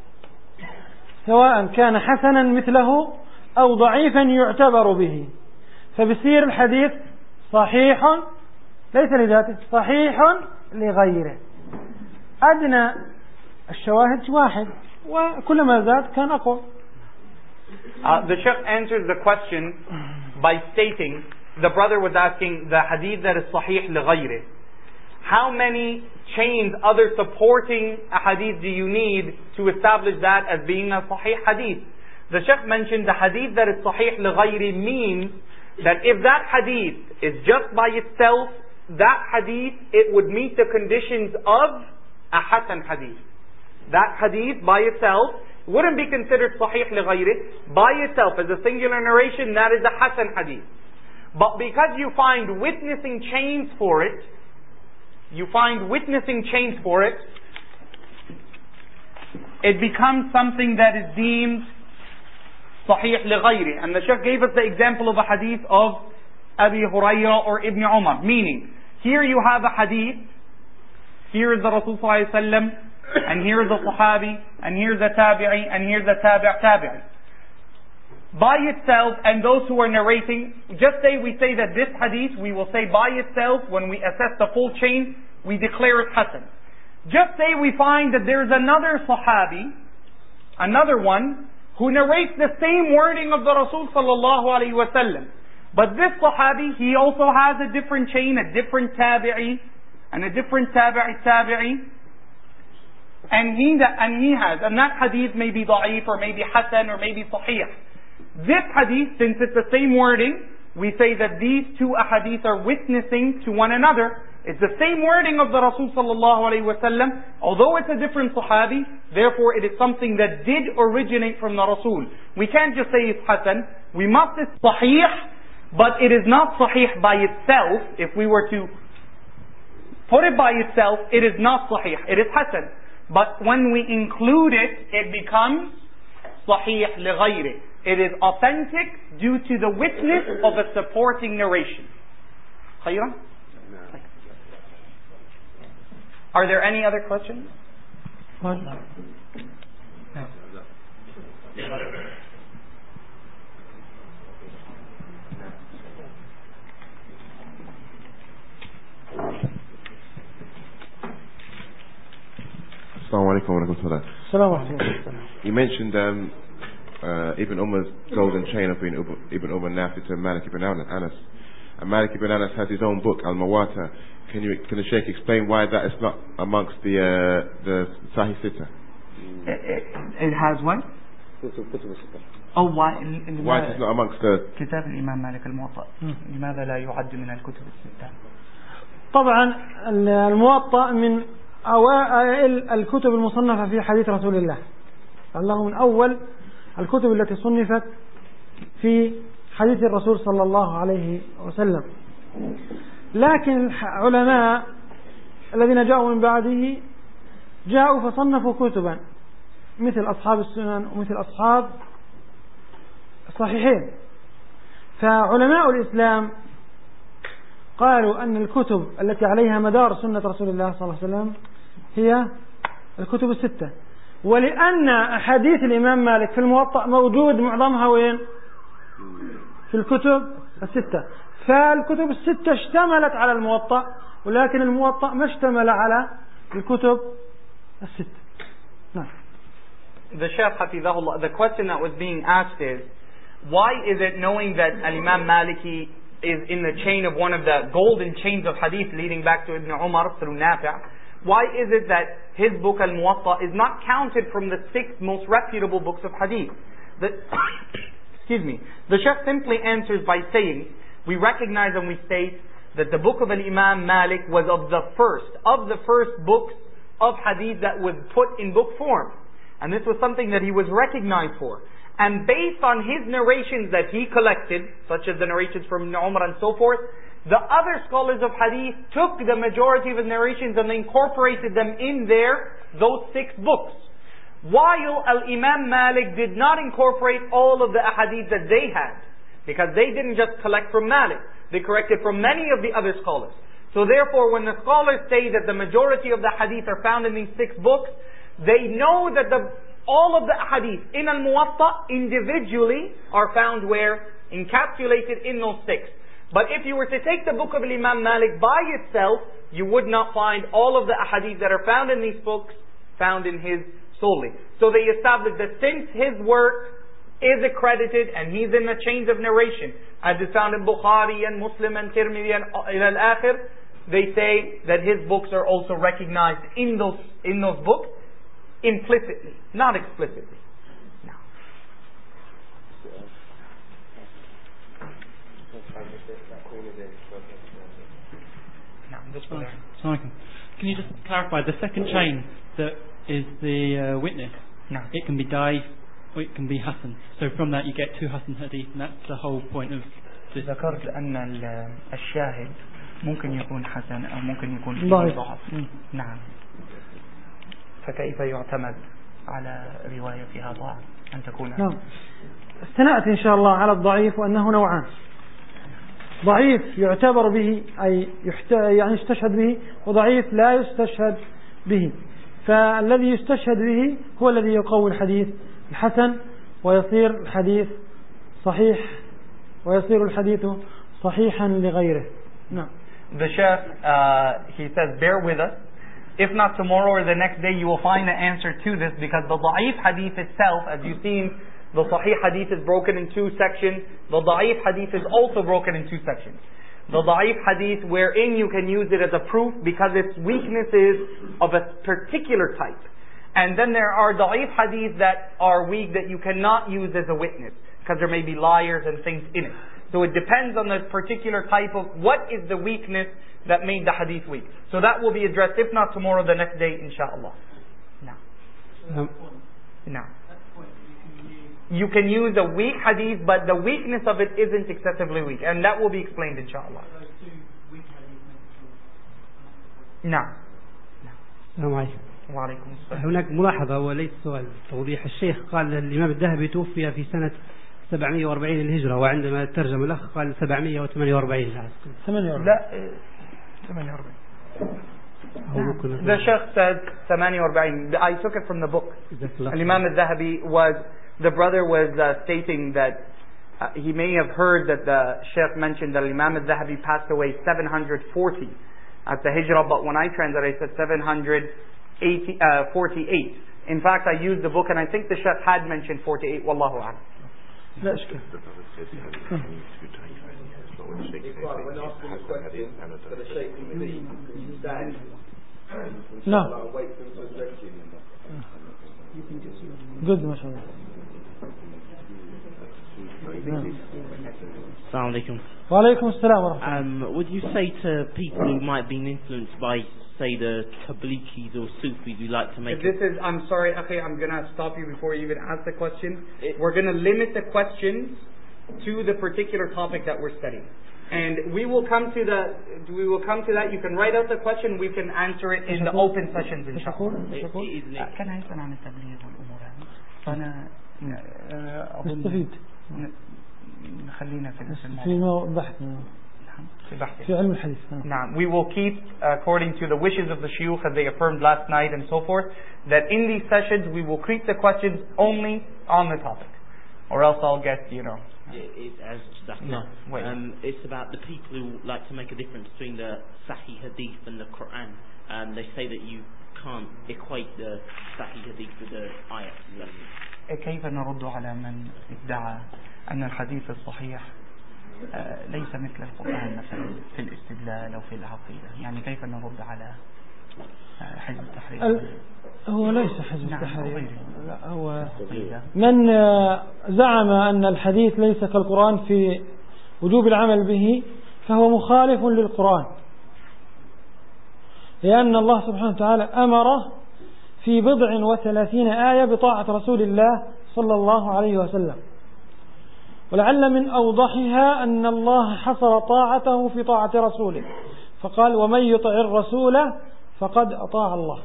Speaker 1: سواء كان حسنا مثله أو ضعيفا يعتبر به، فبصير الحديث صحيح ليس لذاته، صحيح لغيره. أدنى الشواهد واحد، وكلما زاد كان أقوى.
Speaker 2: Uh, the Shaykh answers the question by stating, the brother was asking the hadith that is sahih لغيره. How many chains, other supporting a hadith do you need to establish that as being a sahih hadith? The Shaykh mentioned the hadith that is sahih لغيره means that if that hadith is just by itself, that hadith, it would meet the conditions of a Hasan hadith. That hadith by itself wouldn't be considered Sahih لغيره. By itself, as a singular narration, that is a Hasan hadith. But because you find witnessing chains for it, you find witnessing chains for it, it becomes something that is deemed Sahih لغيره. And the Shaykh gave us the example of a hadith of Abi Hurairah or Ibn Umar. Meaning, here you have a hadith, here is the Rasul sallallahu alaihi wasallam, and here is the Sahabi, and here is the Tabi'i, and here is the Tabi' Tabi'i. By itself, and those who are narrating, just say we say that this hadith, we will say by itself, when we assess the full chain, we declare it Hasan. Just say we find that there is another Sahabi, another one, who narrates the same wording of the Rasul sallallahu alaihi wasallam. But this Sahabi, he also has a different chain, a different Tabi'i, and a different Tabi'i Tabi'i. And he, and he has, and that hadith may be da'if, or maybe Hasan, or maybe Sahih. This hadith, since it's the same wording, we say that these two ahadith are witnessing to one another. It's the same wording of the Rasul sallallahu alaihi wasallam. Although it's a different Sahabi, therefore it is something that did originate from the Rasul. We can't just say it's Hasan. We must say Sahih, but it is not Sahih by itself. If we were to put it by itself, it is not Sahih. It is Hasan. But when we include it, it becomes Sahih لغيره. It is authentic due to the witness of a supporting narration. خيرا? Are there any other questions?
Speaker 1: No.
Speaker 4: Assalamu alaikum wa rahmatullah.
Speaker 1: Assalamu alaikum.
Speaker 4: You mentioned um, uh, Ibn Umar's golden chain of being Ibn Umar Nafi to Malik ibn Anas. And Malik ibn Anas has his own book, Al-Mawata. Can you, can the Shaykh explain why that is not amongst the uh, the Sahih Sittah?
Speaker 2: It, it, it has what? Oh, why?
Speaker 4: Why it is not amongst the
Speaker 2: كتاب الإمام مالك الموطأ لماذا لا يعد من الكتب الستة؟
Speaker 1: طبعا الموطأ من أوائل الكتب المصنفة في حديث رسول الله، الله من أول الكتب التي صنفت في حديث الرسول صلى الله عليه وسلم. لكن العلماء الذين جاءوا من بعده جاءوا فصنفوا كتبا مثل أصحاب السنن ومثل أصحاب الصحيحين. فعلماء الإسلام قالوا أن الكتب التي عليها مدار سنة رسول الله صلى الله عليه وسلم هي الكتب الستة. ولأن أحاديث الإمام مالك في الموطأ موجود معظمها وين؟ في الكتب الستة. فالكتب الستة اشتملت على الموطأ، ولكن الموطأ ما اشتمل على الكتب الستة. نعم.
Speaker 2: The Shaykh Hafizahullah, the question that was being asked is, why is it, knowing that Al-Imam Maliki is in the chain of one of the golden chains of hadith leading back to Ibn Umar through Nafi', why is it that his book Al-Muwatta is not counted from the six most reputable books of hadith? The, excuse me. The Shaykh simply answers by saying, we recognize and we state that the book of Al-Imam Malik was of the first, of the first books of hadith that was put in book form. And this was something that he was recognized for. And based on his narrations that he collected, such as the narrations from Ibn Umar and so forth, the other scholars of hadith took the majority of his narrations and they incorporated them in their, those six books. While Al-Imam Malik did not incorporate all of the ahadith that they had, because they didn't just collect from Malik, they collected from many of the other scholars. So therefore, when the scholars say that the majority of the hadith are found in these six books, they know that the all of the hadith in Al-Muwatta individually are found where? Encapsulated in those six. But if you were to take the book of Imam Malik by itself, you would not find all of the hadith that are found in these books found in his solely. So they established that since his work is accredited and he's in the chains of narration, as is found in Bukhari and Muslim and Tirmidhi and ila al-akhir, they say that his books are also recognized in those in those books implicitly, not explicitly. No.
Speaker 5: Can you just clarify the second chain that is the uh, witness?
Speaker 2: No.
Speaker 5: It can be Daif or it can be Hasan. So from that you get two Hasan hadith, and that's the whole point of this.
Speaker 2: ذكرت أن الشاهد ممكن يكون حسن أو ممكن يكون فيه ضعف. نعم. فكيف يعتمد على رواية فيها ضعف أن تكون؟
Speaker 1: نعم. استنأت إن شاء الله على الضعيف وأنه نوعان. ضعيف يعتبر به أي يحت... يعني يستشهد به، وضعيف لا يستشهد به. فالذي يستشهد به هو الذي يقوي الحديث الحسن ويصير الحديث صحيح ويصير الحديث صحيحا لغيره. نعم.
Speaker 2: The Sheikh, uh, he says, bear with us. If not tomorrow or the next day, you will find the answer to this, because the da'if hadith itself, as you've seen, the sahih hadith is broken in two sections. The da'if hadith is also broken in two sections. The da'if hadith wherein you can use it as a proof because its weakness is of a particular type. And then there are da'if hadith that are weak that you cannot use as a witness because there may be liars and things in it. So it depends on the particular type of what is the weakness that made the hadith weak. So that will be addressed, if not tomorrow, the next day, inshallah. Now. Um, now. You can use a weak hadith, but the weakness of it isn't excessively weak. And that will be explained, inshallah. نعم.
Speaker 6: السلام عليكم.
Speaker 2: وعليكم السلام.
Speaker 6: هناك ملاحظة وليس سؤال توضيح. الشيخ قال الإمام الذهبي توفي في سنة سبعمائة وأربعين الهجرة، وعندما ترجم الأخ قال سبعمائة وثمانية وأربعين.
Speaker 2: لا ثمانية وأربعين. The Sheikh said ثمانية وأربعين. I took it from the book. Imam al-Zahabi was, the brother was uh, stating that uh, he may have heard that the Sheikh mentioned that Imam al-Zahabi passed away seven hundred forty at the Hijrah, but when I translated, I said seven hundred forty-eight. In fact, I used the book and I think the Sheikh had mentioned forty-eight. Wallahu a'lam.
Speaker 1: لا أشكال. نعم. Good, mashallah.
Speaker 7: Assalamu alaikum.
Speaker 1: Wa alaikum assalam wa rahmatullah.
Speaker 7: Um, would you say to people who might be influenced by, say, the Tabligis or Sufis who like to make
Speaker 2: this is, I'm sorry, Akhi, I'm going to stop you before you even ask the question. We're going to limit the questions to the particular topic that we're studying. And we will come to the, we will come to that. You can write out the question. We can answer it in the open sessions, inshallah. Can I answer on the Tabligh والأمور هذه؟ فأنا
Speaker 1: نستفيد.
Speaker 2: خلينا في
Speaker 1: في بحث. في علم الحديث.
Speaker 2: نعم. We will keep, according to the wishes of the shuyukh as they affirmed last night and so forth, that in these sessions we will keep the questions only on the topic, or else I'll get, you know.
Speaker 7: It, it, as that's
Speaker 2: no,
Speaker 7: not.
Speaker 2: Wait.
Speaker 7: Um, it's about the people who like to make a difference between the Sahih Hadith and the Quran. Um, they say that you can't equate the Sahih Hadith with the ayat.
Speaker 2: كيف نرد على من ادعى أن الحديث الصحيح ليس مثل القرآن مثلا في الاستدلال أو في العقيدة؟ يعني كيف نرد على حزب التحرير؟
Speaker 1: هو ليس حزب التحرير، هو من زعم أن الحديث ليس كالقرآن في وجوب العمل به فهو مخالف للقرآن، لأن الله سبحانه وتعالى أمره في بضع وثلاثين آية بطاعة رسول الله صلى الله عليه وسلم، ولعل من أوضحها أن الله حصر طاعته في طاعة رسوله فقال ومن يطع الرسول فقد أطاع الله.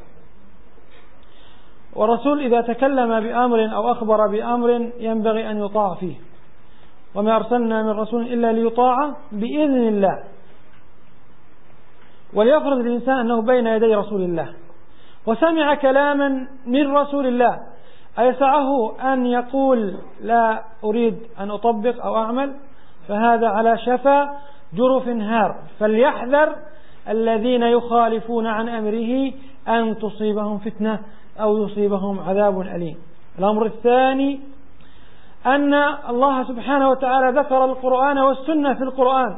Speaker 1: والرسول إذا تكلم بأمر أو أخبر بأمر ينبغي أن يطاع فيه، وما أرسلنا من رسول إلا ليطاع بإذن الله. وليفرض الإنسان أنه بين يدي رسول الله وسمع كلاما من رسول الله أيسعه أن يقول لا أريد أن أطبق أو أعمل؟ فهذا على شفا جرف هار، فليحذر الذين يخالفون عن أمره أن تصيبهم فتنة أو يصيبهم عذاب أليم. الأمر الثاني أن الله سبحانه وتعالى ذكر القرآن والسنة في القرآن،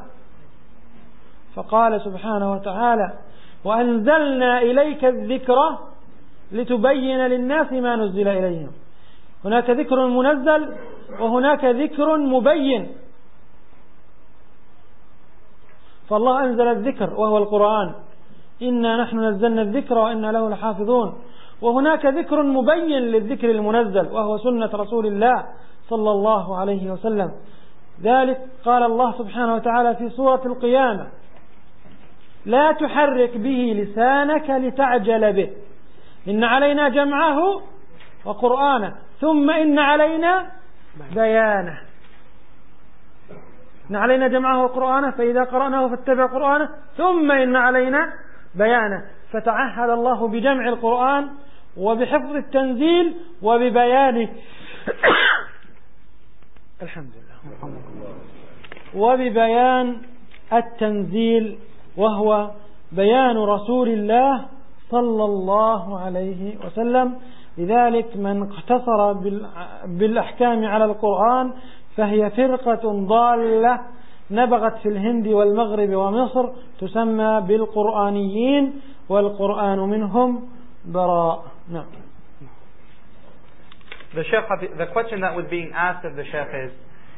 Speaker 1: فقال سبحانه وتعالى وأنزلنا إليك الذكر لتبين للناس ما نزل إليهم. هناك ذكر منزل وهناك ذكر مبين، فالله أنزل الذكر وهو القرآن إنا نحن نزلنا الذكر وإنا له لحافظون. وهناك ذكر مبين للذكر المنزل وهو سنة رسول الله صلى الله عليه وسلم. ذلك قال الله سبحانه وتعالى في سورة القيامة: لا تحرك به لسانك لتعجل به إن علينا جمعه وقرآنه ثم إن علينا بيانه. إن علينا جمعه وقرآنه فإذا قرأناه فاتبع قرآنه ثم إن علينا بيانه. فتعهد الله بجمع القرآن وبحفظ التنزيل وببيانه الحمد لله وببيان التنزيل وهو بيان رسول الله صلى الله عليه وسلم. لذلك من اقتصر بالأحكام على القرآن فهي فرقة ضالة نبغت في الهند والمغرب ومصر تسمى بالقرآنيين والقرآن منهم براء. نعم.
Speaker 2: The Sheikh, the question that was being asked of the Sheikh is,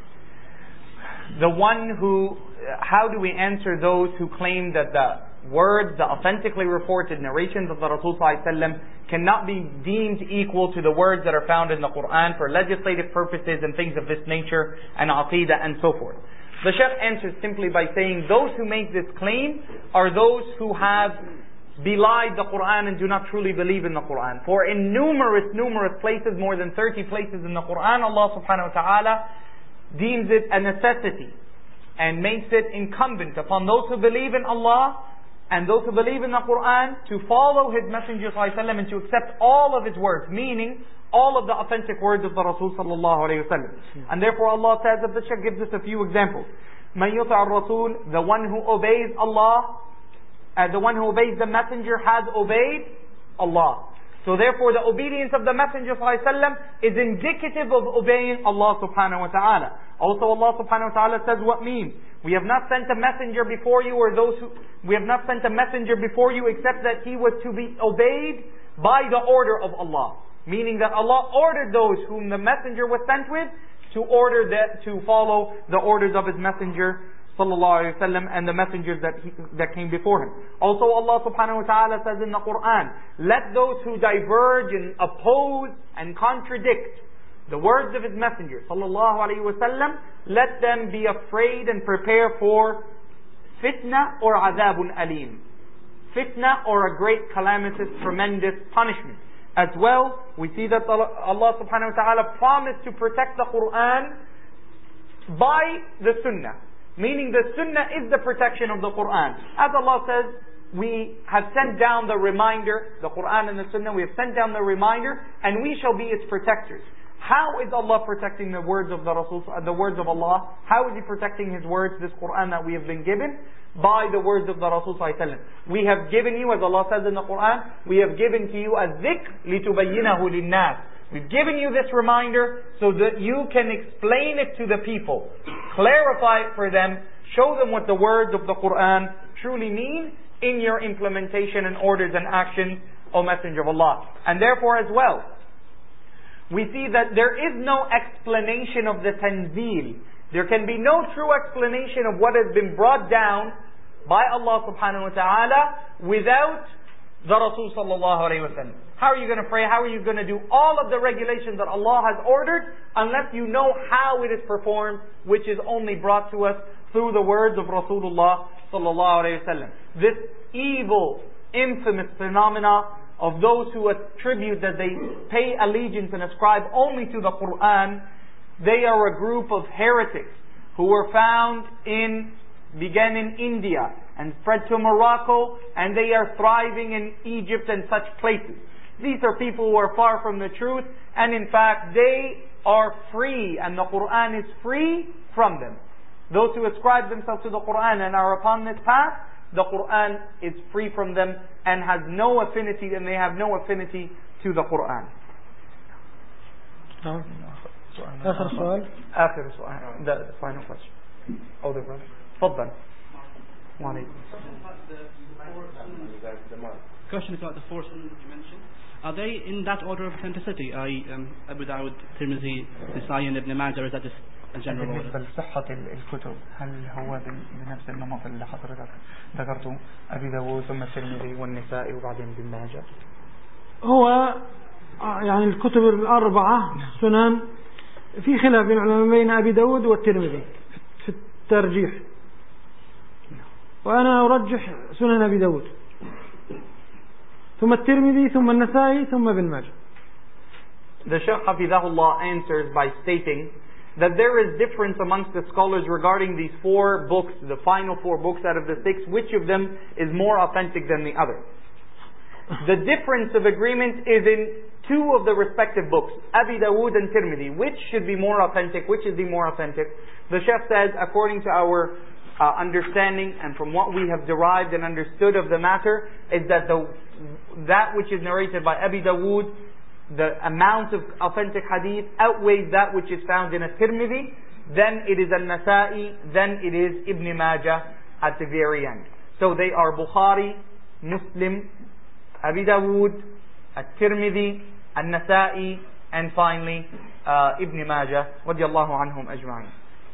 Speaker 2: the one who, how do we answer those who claim that the words, the authentically reported narrations of the Rasul Sallallahu Alaihi Wasallam cannot be deemed equal to the words that are found in the Quran for legislative purposes and things of this nature and aqidah and so forth? The Shaykh answers simply by saying those who make this claim are those who have belied the Quran and do not truly believe in the Quran. For in numerous, numerous places, more than thirty places in the Quran, Allah subhanahu wa ta'ala deems it a necessity and makes it incumbent upon those who believe in Allah and those who believe in the Quran to follow His Messenger sallallahu alaihi wasallam and to accept all of His words, meaning all of the authentic words of the Rasul sallallahu alaihi wasallam. And therefore Allah says, that the Shaykh gives us a few examples. Man yuta' ar-Rasul, the one who obeys Allah, uh, the one who obeys the Messenger has obeyed Allah. So therefore the obedience of the Messenger sallallahu alaihi wasallam is indicative of obeying Allah subhanahu wa ta'ala. Also Allah subhanahu wa ta'ala says what means? We have not sent a messenger before you or those who, we have not sent a messenger before you except that he was to be obeyed by the order of Allah. Meaning that Allah ordered those whom the messenger was sent with to order that, to follow the orders of His Messenger sallallahu alaihi wasallam and the messengers that he, that came before him. Also Allah subhanahu wa ta'ala says in the Quran, let those who diverge and oppose and contradict the words of His Messenger sallallahu alaihi wasallam, let them be afraid and prepare for fitna or azabun alim. Fitna or a great calamitous, tremendous punishment. As well, we see that Allah subhanahu wa ta'ala promised to protect the Quran by the Sunnah. Meaning the Sunnah is the protection of the Quran. As Allah says, we have sent down the reminder, the Quran and the Sunnah, we have sent down the reminder, and we shall be its protectors. How is Allah protecting the words of the Rasul, the words of Allah? How is He protecting His words, this Quran that we have been given? By the words of the Rasul sallallahu alaihi wasallam. We have given you, as Allah says in the Quran, we have given to you a dhikr litubayyinahu linnas. We've given you this reminder so that you can explain it to the people, clarify it for them, show them what the words of the Quran truly mean in your implementation and orders and actions, O Messenger of Allah. And therefore as well, we see that there is no explanation of the tanzeel. There can be no true explanation of what has been brought down by Allah subhanahu wa ta'ala without the Rasul sallallahu alayhi wa sallam. How are you going to pray? How are you going to do all of the regulations that Allah has ordered unless you know how it is performed, which is only brought to us through the words of Rasulullah sallallahu alayhi wa sallam. This evil, infamous phenomena of those who attribute that they pay allegiance and ascribe only to the Quran, they are a group of heretics who were found in, began in India and spread to Morocco, and they are thriving in Egypt and such places. These are people who are far from the truth, and in fact they are free, and the Quran is free from them. Those who ascribe themselves to the Quran and are upon this path, the Quran is free from them and has no affinity, and they have no affinity to the Quran.
Speaker 1: آخر سؤال.
Speaker 2: آخر سؤال. The final question. Oh, the brother. تفضل. وعليكم.
Speaker 6: The question is about the four sunnahs that you mentioned. Are they in that order of authenticity? I, um, Abu Dawud, Tirmidhi, Nasa'i and Ibn Majah, or is that just
Speaker 5: general order.
Speaker 2: بالنسبة لصحة الكتب هل هو بنفس النمط اللي حضرتك ذكرته أبي داود ثم الترمذي والنسائي وبعدين ابن ماجه؟
Speaker 1: هو يعني الكتب الأربعة سنن في خلاف بين أبي داود والترمذي في الترجيح، وأنا أرجح سنن أبي داود ثم الترمذي ثم النسائي ثم ابن ماجه.
Speaker 2: The Shaykh Hafidahullah answers by stating that there is difference amongst the scholars regarding these four books, the final four books out of the six, which of them is more authentic than the other. The difference of agreement is in two of the respective books, Abi Dawood and Tirmidhi. Which should be more authentic? Which is the more authentic? The Shaykh says, according to our uh, understanding and from what we have derived and understood of the matter, is that the that which is narrated by Abi Dawood, the amount of authentic hadith outweighs that which is found in a Tirmidhi, then it is An-Nasa'i, then it is Ibn Majah at the very end. So they are Bukhari, Muslim, Abi Dawood, At-Tirmidhi, An-Nasa'i, and finally uh, Ibn Majah radiyallahu anhum ajma'in.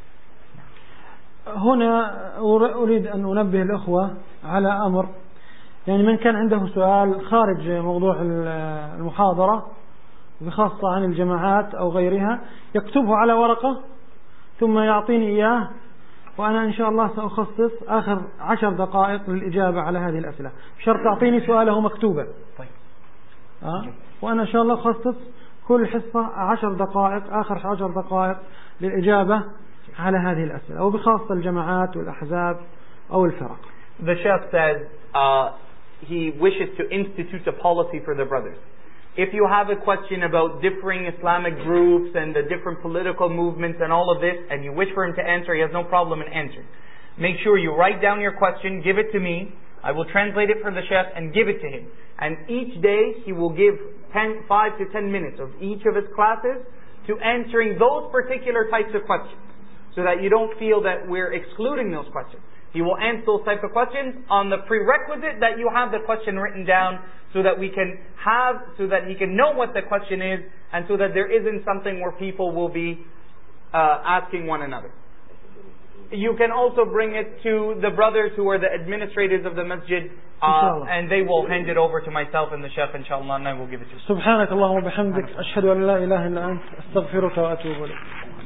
Speaker 1: هنا أريد أن أنبه الأخوة على أمر، يعني من كان عنده سؤال خارج موضوع المحاضرة بخاصة عن الجماعات أو غيرها يكتبه على ورقة ثم يعطيني إياه، وأنا إن شاء الله سأخصص آخر عشر دقائق للإجابة على هذه الأسئلة، بشرط تعطيني سؤاله مكتوبة. طيب. أه؟ وأنا إن شاء الله أخصص كل حصة عشر دقائق، آخر عشر دقائق للإجابة على هذه الأسئلة، وبخاصة الجماعات والأحزاب أو الفرق.
Speaker 2: The Shaykh says uh, he wishes to institute a policy for the brothers. If you have a question about differing Islamic groups and the different political movements and all of this, and you wish for him to answer, he has no problem in answering. Make sure you write down your question, give it to me. I will translate it for the Shaykh and give it to him. And each day he will give ten, five to ten minutes of each of his classes to answering those particular types of questions, so that you don't feel that we're excluding those questions. He will answer those types of questions on the prerequisite that you have the question written down, so that we can have, so that he can know what the question is, and so that there isn't something where people will be uh, asking one another. You can also bring it to the brothers who are the administrators of the masjid, uh, and they will hand it over to myself and the Shaykh, inshallah, and I will give it to you.
Speaker 1: سبحانك اللهم وبحمدك أشهد أن لا إله إلا أنت أستغفرك وأتوب إليك.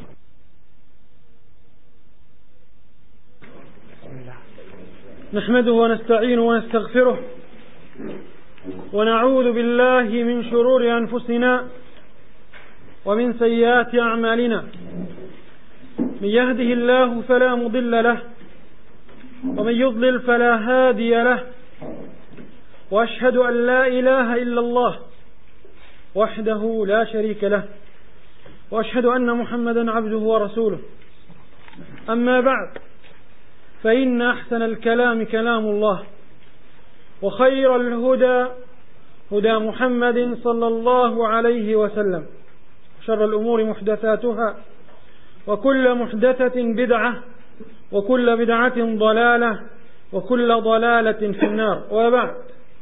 Speaker 1: نحمده ونستعينه ونستغفره ونعوذ بالله من شرور أنفسنا ومن سيئات أعمالنا. من يهده الله فلا مضل له ومن يضلل فلا هادي له، وأشهد أن لا إله إلا الله وحده لا شريك له، وأشهد أن محمدا عبده ورسوله. أما بعد، فإن أحسن الكلام كلام الله، وخير الهدى هدى محمد صلى الله عليه وسلم، شر الأمور محدثاتها، وكل محدثة بدعة، وكل بدعة ضلالة، وكل ضلالة في النار. وبعد،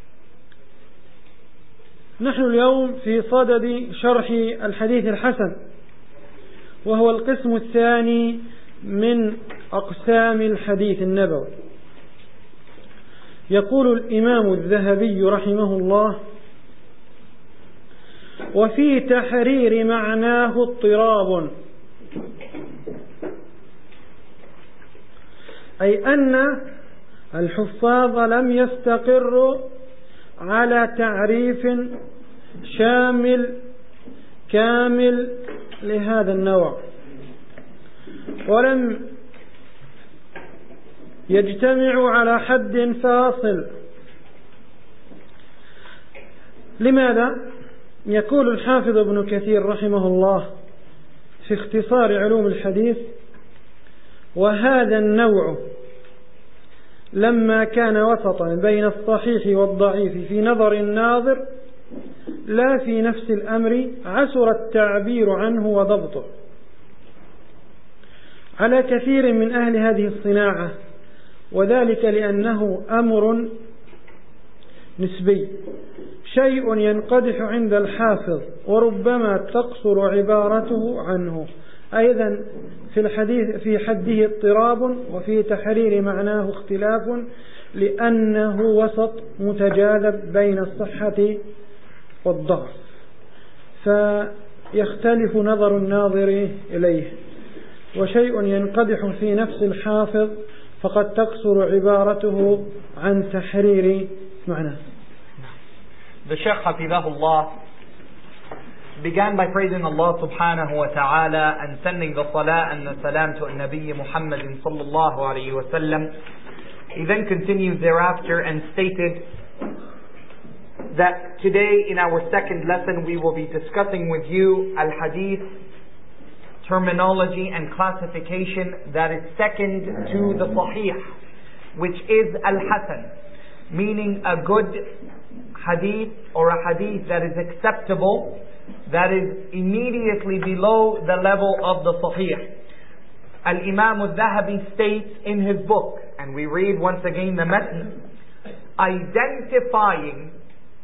Speaker 1: نحن اليوم في صدد شرح الحديث الحسن، وهو القسم الثاني من أقسام الحديث النبوي. يقول الإمام الذهبي رحمه الله: وفي تحرير معناه اضطراب، أي أن الحفاظ لم يستقروا على تعريف شامل كامل لهذا النوع، ولم يجتمعوا على حد فاصل. لماذا؟ يقول الحافظ ابن كثير رحمه الله في اختصار علوم الحديث: وهذا النوع لما كان وسطا بين الصحيح والضعيف في نظر الناظر لا في نفس الأمر، عسر التعبير عنه وضبطه على كثير من أهل هذه الصناعة، وذلك لأنه أمر نسبي، شيء ينقدح عند الحافظ وربما تقصر عبارته عنه. أيضا في الحديث في حده اضطراب وفي تحرير معناه اختلاف لأنه وسط متجاذب بين الصحة والضعف فيختلف نظر الناظر إليه وشيء ينقدح في نفس الحافظ فقد تقصر عبارته عن تحرير معناه.
Speaker 2: The Shaykh Hafidahullah began by praising Allah subhanahu wa ta'ala and sending the salah and the salam to Nabi Muhammad sallallahu alayhi wa sallam. He then continued thereafter and stated that today in our second lesson we will be discussing with you al-hadith terminology and classification that is second to the sahih, which is al-hasan, meaning a good hadith or a hadith that is acceptable, that is immediately below the level of the sahih. Al-Imam al-Dhahabi states in his book, and we read once again the matn, identifying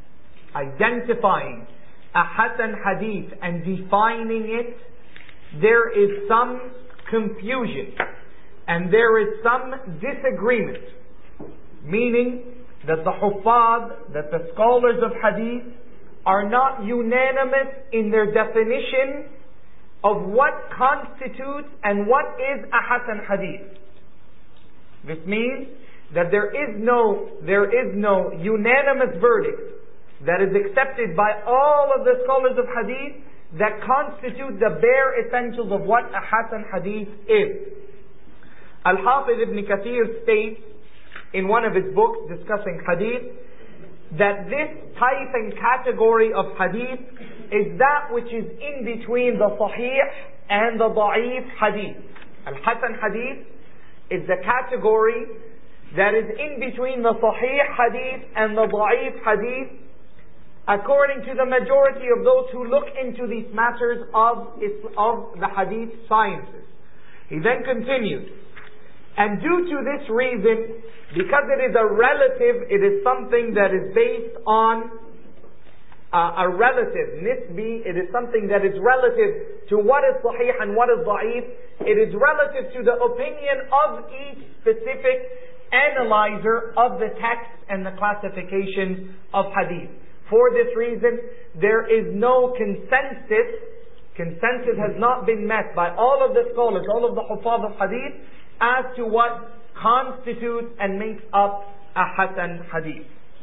Speaker 2: identifying a hasan hadith and defining it, there is some confusion and there is some disagreement, meaning that the huffaz, that the scholars of hadith are not unanimous in their definition of what constitutes and what is a hasan hadith. This means that there is no there is no unanimous verdict that is accepted by all of the scholars of hadith that constitute the bare essentials of what a hasan hadith is. Al-Hafiz ibn Kathir states in one of his books discussing hadith that this type and category of hadith is that which is in between the sahih and the da'if hadith. Al-hasan hadith is the category that is in between the sahih hadith and the da'if hadith, according to the majority of those who look into these matters of, of the hadith sciences. He then continued, and due to this reason, because it is a relative, it is something that is based on uh, a relative, nisbi, it is something that is relative to what is sahih and what is da'if. It is relative to the opinion of each specific analyzer of the text and the classifications of hadith. For this reason, there is no consensus, consensus has not been met by all of the scholars, all of the huffaz of hadith, as to what constitutes and makes up a hasan hadith.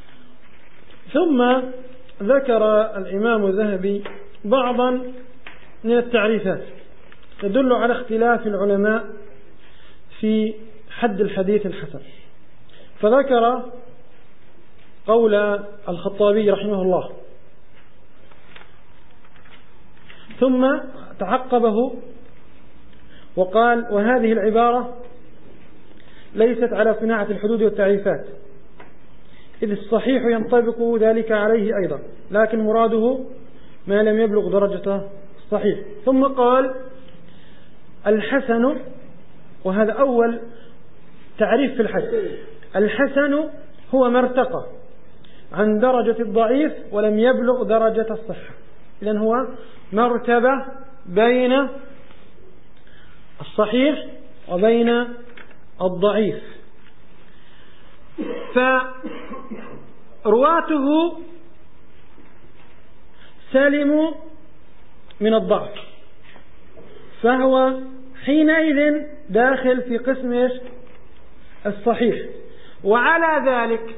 Speaker 1: ثم ذكر الإمام الذهبي بعضا من التعريفات تدل على اختلاف العلماء في حد الحديث الحسن، فذكر قول الخطابي رحمه الله، ثم تعقبه وقال: وهذه العبارة ليست على صناعة الحدود والتعريفات، إذ الصحيح ينطبق ذلك عليه أيضا، لكن مراده ما لم يبلغ درجة الصحيح. ثم قال: الحسن، وهذا أول تعريف في الحسن، الحسن هو ما ارتقى عن درجة الضعيف ولم يبلغ درجة الصحة. إذن هو مرتبة بين الصحيح وبين الضعيف، فرواته سلموا من الضعف، فهو حينئذ داخل في قسم الصحيح. وعلى ذلك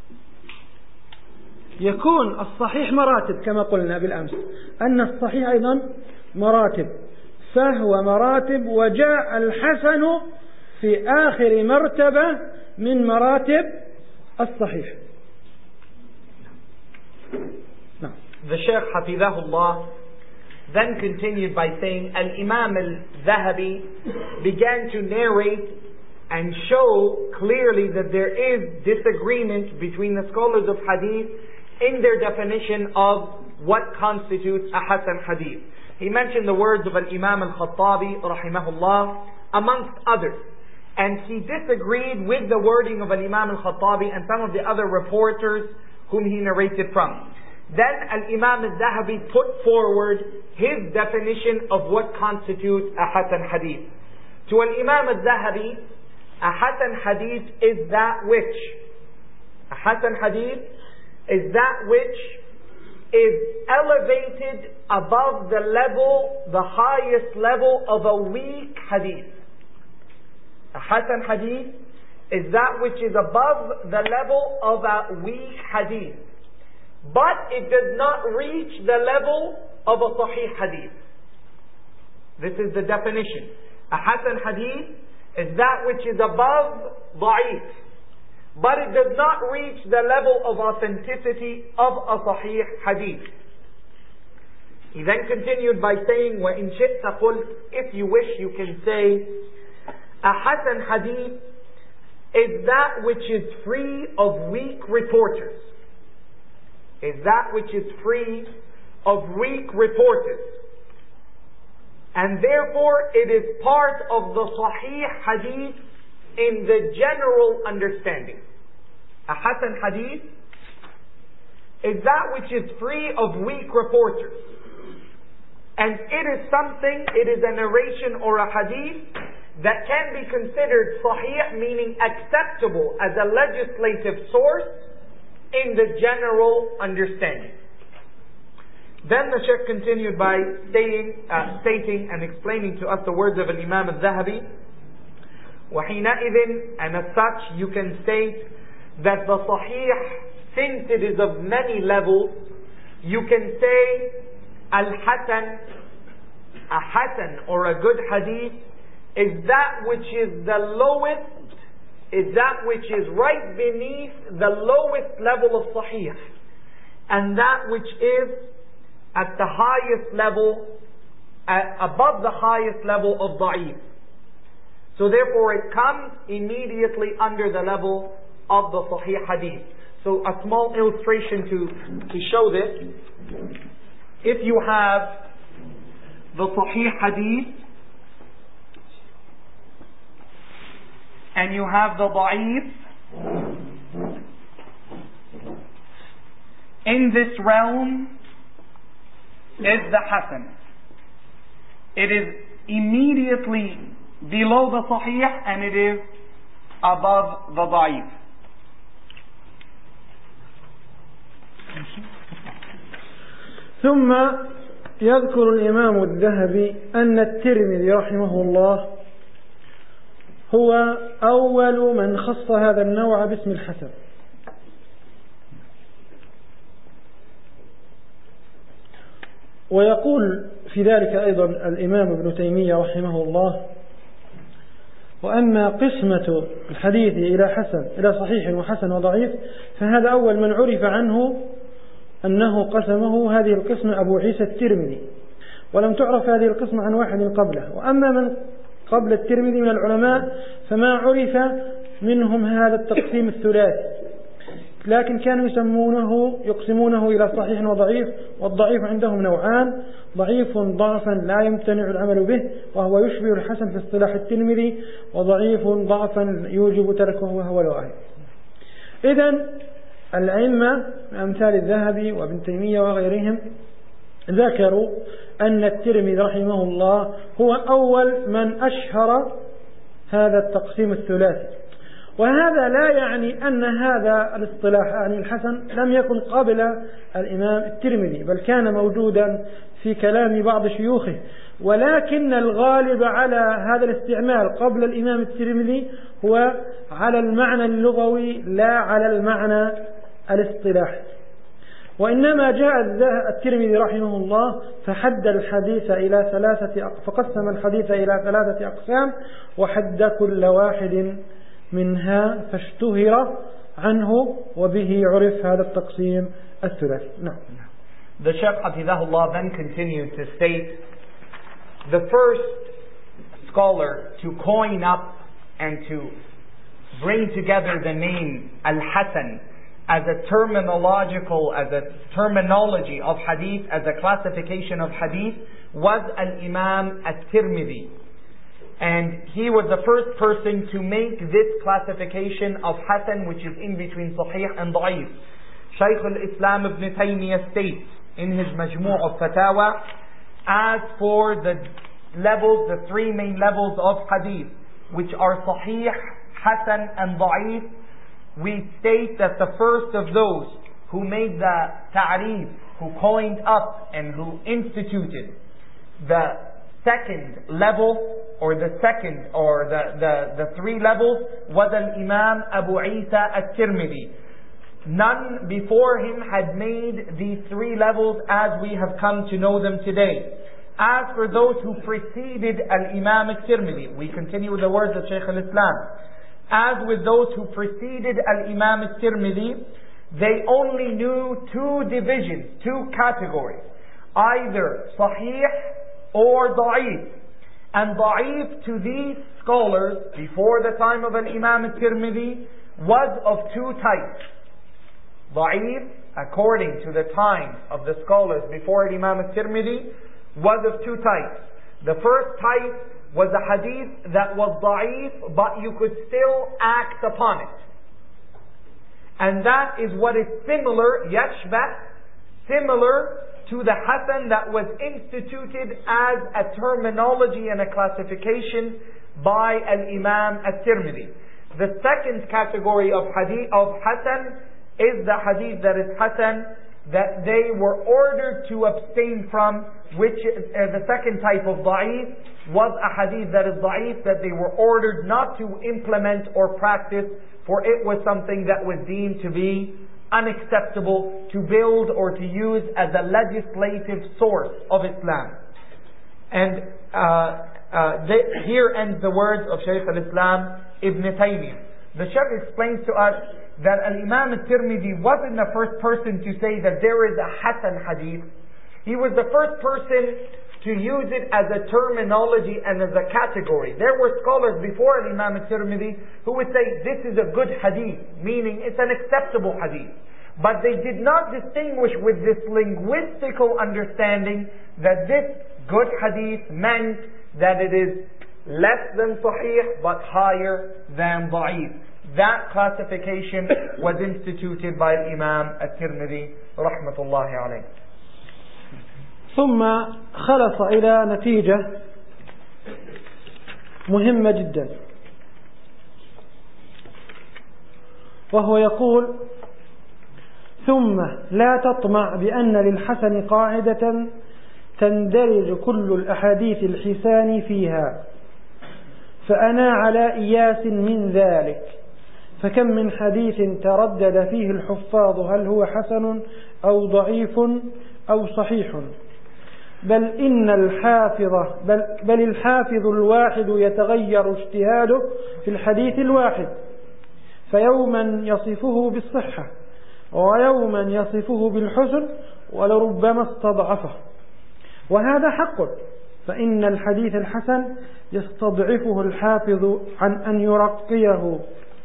Speaker 1: يكون الصحيح مراتب كما قلنا بالأمس، أن الصحيح أيضا مراتب، فهو مراتب، وجاء الحسن في آخر مرتبة من مراتب الصحيح.
Speaker 2: The Shaykh Hafidahullah then continued by saying, Al-Imam al-Dhahabi began to narrate and show clearly that there is disagreement between the scholars of hadith in their definition of what constitutes a hasan hadith. He mentioned the words of Al-Imam al-Khattabi rahimahullah amongst others, and he disagreed with the wording of Al-Imam al-Khattabi and some of the other reporters whom he narrated from. Then Al-Imam al-Dhahabi put forward his definition of what constitutes a hasan hadith.
Speaker 8: To Al-Imam Al-Zahabi, a Hasan hadith is that which, a Hasan hadith is that which is elevated above the level, the highest level of a weak hadith. A Hasan hadith is that which is above the level of a weak hadith, but it does not reach the level of a Sahih hadith. This is the definition. A Hasan hadith is that which is above Da'if, but it does not reach the level of authenticity of a Sahih hadith. He then continued by saying, وَإِن شِئْتَ قُلْتَ, if you wish you can say, a Hasan hadith is that which is free of weak reporters. Is that which is free of weak reporters. And therefore it is part of the Sahih hadith in the general understanding. A Hasan hadith is that which is free of weak reporters. And it is something, it is a narration or a hadith that can be considered sahih, meaning acceptable as a legislative source in the general understanding. Then the Shaykh continued by stating, uh, stating and explaining to us the words of Imam Al-Zahabi. وَحِينَئِذٍ, and as such you can state that the sahih, since it is of many levels, you can say Al-Hasan, a Hasan or a good hadith, is that which is the lowest, is that which is right beneath the lowest level of Sahih, and that which is at the highest level, at, above the highest level of Da'if. So therefore it comes immediately under the level of the Sahih Hadith. So a small illustration to, to show this. If you have the Sahih Hadith, and you have the Da'if, in this realm is the Hasan. It is immediately below the Sahih and it is above the Da'if.
Speaker 1: ثم يذكر الإمام الذهبي أن الترمذي رحمه الله هو أول من خص هذا النوع باسم الحسن. ويقول في ذلك أيضا الإمام ابن تيمية رحمه الله: وأما قسمة الحديث إلى حسن إلى صحيح وحسن وضعيف فهذا أول من عرف عنه أنه قسمه هذه القسمة أبو عيسى الترمذي، ولم تعرف هذه القسمة عن واحد قبله. وأما من قبل الترمذي من العلماء فما عرف منهم هذا التقسيم الثلاثي، لكن كانوا يسمونه يقسمونه إلى صحيح وضعيف. والضعيف عندهم نوعان: ضعيف ضعفا لا يمتنع العمل به وهو يشبه الحسن في اصطلاح الترمذي، وضعيف ضعفا يوجب تركه وهو الواحد. إذن الأئمة أمثال الذهبي وابن تيمية وغيرهم ذكروا أن الترمذي رحمه الله هو أول من أشهر هذا التقسيم الثلاثي. وهذا لا يعني أن هذا الاصطلاح عن الحسن لم يكن قبل الإمام الترمذي، بل كان موجودا في كلام بعض شيوخه، ولكن الغالب على هذا الاستعمال قبل الإمام الترمذي هو على المعنى اللغوي لا على المعنى الاصطلاحي. وإنما جاء الترمذي رحمه الله فحد الحديث إلى ثلاثة فقسم الحديث إلى ثلاثة أقسام، وحد كل واحد منها فاشتهر عنه وبه عرف هذا التقسيم الثلاثي. نعم.
Speaker 8: The Shaykh Hafizahullah then continued to state, the first scholar to coin up and to bring together the name Al-Hasan as a terminological, as a terminology of hadith, as a classification of hadith, was Al-Imam At-Tirmidhi. And he was the first person to make this classification of Hasan, which is in between Sahih and Da'if. Shaykh al-Islam ibn Taymiyyah states in his Majmu' al-Fatawa, as for the levels, the three main levels of hadith, which are Sahih, Hasan and Da'if, we state that the first of those who made the ta'rif, who coined up and who instituted the second level, or the second, or the, the, the three levels, was al-Imam Abu Isa al-Tirmidhi. None before him had made these three levels as we have come to know them today. As for those who preceded al-Imam al-Tirmidhi, we continue with the words of Shaykh al-Islam. As with those who preceded al-Imam al-Tirmidhi, they only knew two divisions, two categories, either Sahih or Da'if. And Da'if to these scholars, before the time of al-Imam al-Tirmidhi, was of two types. Da'if, according to the time of the scholars before Imam al-Tirmidhi, was of two types. The first type was a hadith that was da'if, but you could still act upon it. And that is what is similar, yashbah, similar to the hasan that was instituted as a terminology and a classification by al-Imam al-Tirmidhi. The second category of hadith, of hasan, is the hadith that is hasan, that they were ordered to abstain from, which uh, the second type of da'if was a hadith that is da'if, that they were ordered not to implement or practice, for it was something that was deemed to be unacceptable to build or to use as a legislative source of Islam. And uh, uh, they, here ends the words of Shaykh al-Islam Ibn Taymiyyah. The Shaykh explains to us that al-Imam al-Tirmidhi wasn't the first person to say that there is a hasan hadith. He was the first person to use it as a terminology and as a category. There were scholars before al-Imam al-Tirmidhi who would say this is a good hadith, meaning it's an acceptable hadith. But they did not distinguish with this linguistical understanding that this good hadith meant that it is less than sahih but higher than da'if. That classification was instituted by Imam al-Tirmidhi rahmatullahi alayh.
Speaker 1: ثم خلص إلى نتيجة مهمة جدا، وهو يقول: ثم لا تطمع بأن للحسن قاعدة تندرج كل الأحاديث الحسان فيها، فأنا على إياس من ذلك، فكم من حديث تردد فيه الحفاظ هل هو حسن أو ضعيف أو صحيح، بل إن الحافظ بل, بل الحافظ الواحد يتغير اجتهاده في الحديث الواحد، فيوما يصفه بالصحة ويوما يصفه بالحسن ولربما استضعفه، وهذا حق، فإن الحديث الحسن يستضعفه الحافظ عن أن يرقيه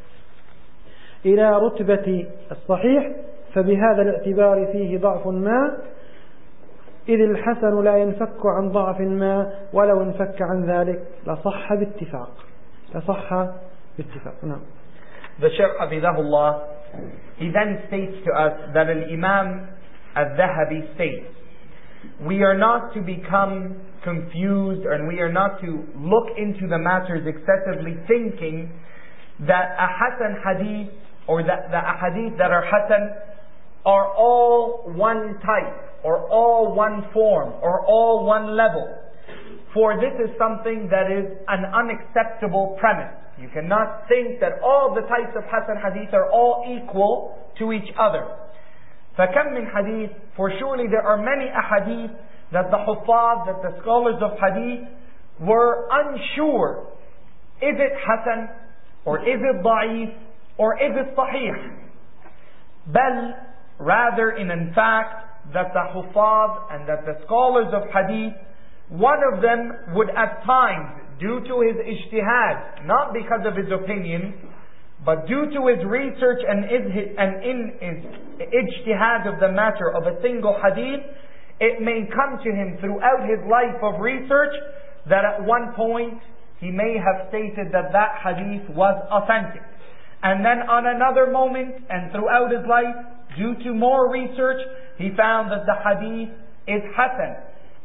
Speaker 1: إلى رتبة الصحيح، فبهذا الاعتبار فيه ضعف ما، إذ الحسن لا ينفك عن ضعف ما، ولو انفك عن ذلك لصح باتفاق لصح باتفاق. نعم.
Speaker 8: The Shaykh Hafidhahullah, he then states to us that al-Imam al-Dhahabi states, we are not to become confused and we are not to look into the matters excessively, thinking that a Hasan hadith or that the hadith that are Hasan are all one type or all one form or all one level. For this is something that is an unacceptable premise. You cannot think that all the types of Hasan hadith are all equal to each other. فَكَمْ مِنْ hadith, for surely there are many ahadith that the Huffaz, that the scholars of hadith were unsure, is it Hasan or is it Da'if or is it Sahih? Bal, rather in in fact that the Huffaz and that the scholars of hadith, one of them would at times, due to his ijtihad, not because of his opinion, but due to his research and, and in his ijtihad of the matter of a single hadith, it may come to him throughout his life of research that at one point he may have stated that that hadith was authentic. And then on another moment and throughout his life, due to more research, he found that the hadith is hasan.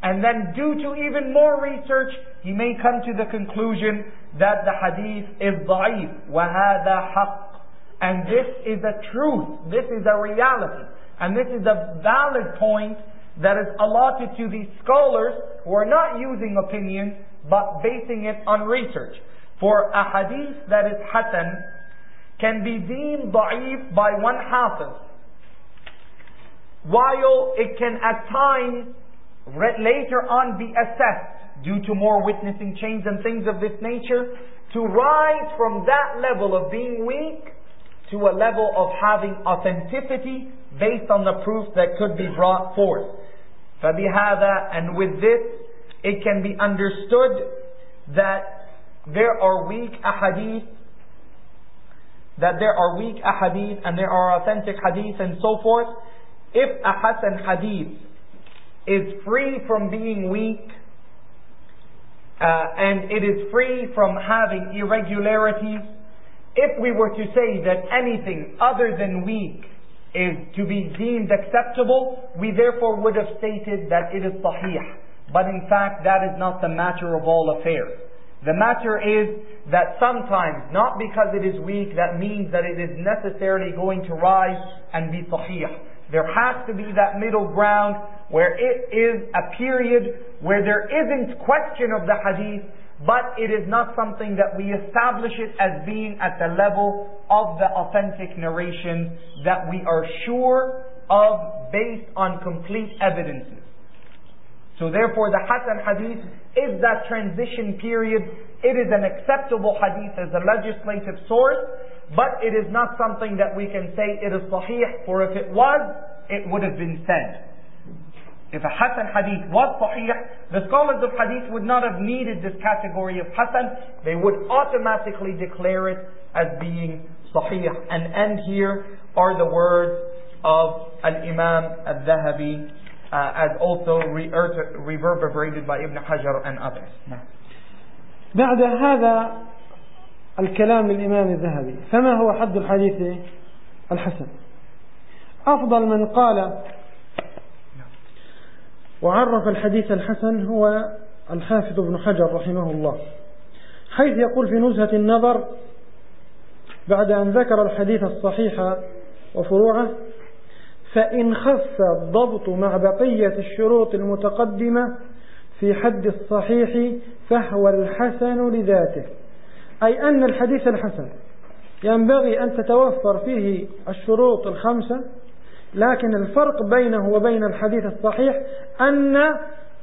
Speaker 8: and then due to even more research, he may come to the conclusion that the hadith is da'if. وَهَذَا حَقٌّ. And this is a truth, this is a reality, and this is a valid point that is allotted to these scholars who are not using opinion, but basing it on research. For a hadith that is hasan can be deemed da'if by one hafiz, while it can at times later on be assessed due to more witnessing chains and things of this nature, to rise from that level of being weak to a level of having authenticity based on the proof that could be brought forth. فَبِهَذَا, and with this it can be understood that there are weak ahadith, that there are weak ahadith and there are authentic hadith and so forth. If a hasan hadith is free from being weak, uh, and it is free from having irregularities, if we were to say that anything other than weak is to be deemed acceptable, we therefore would have stated that it is sahih. But in fact, that is not the matter of all affairs. The matter is that sometimes, not because it is weak, that means that it is necessarily going to rise and be sahih. There has to be that middle ground where it is a period where there isn't question of the hadith, but it is not something that we establish it as being at the level of the authentic narration that we are sure of based on complete evidences. So therefore the hasan hadith is that transition period. It is an acceptable hadith as a legislative source, but it is not something that we can say it is sahih, for if it was, it would have been said. If a hasan hadith was sahih, the scholars of hadith would not have needed this category of hasan. They would automatically declare it as being sahih. And end here are the words of Al-Imam Al-Dhahabi, uh, as also re- reverberated by Ibn Hajar and others.
Speaker 1: بعد هذا الكلام للإمام الذهبي، فما هو حد الحديث الحسن؟ أفضل من قال وعرف الحديث الحسن هو الحافظ ابن حجر رحمه الله، حيث يقول في نزهة النظر بعد أن ذكر الحديث الصحيح وفروعه: فإن خف الضبط مع بقية الشروط المتقدمة في حد الصحيح فهو الحسن لذاته. أي أن الحديث الحسن ينبغي أن تتوفر فيه الشروط الخمسة، لكن الفرق بينه وبين الحديث الصحيح أن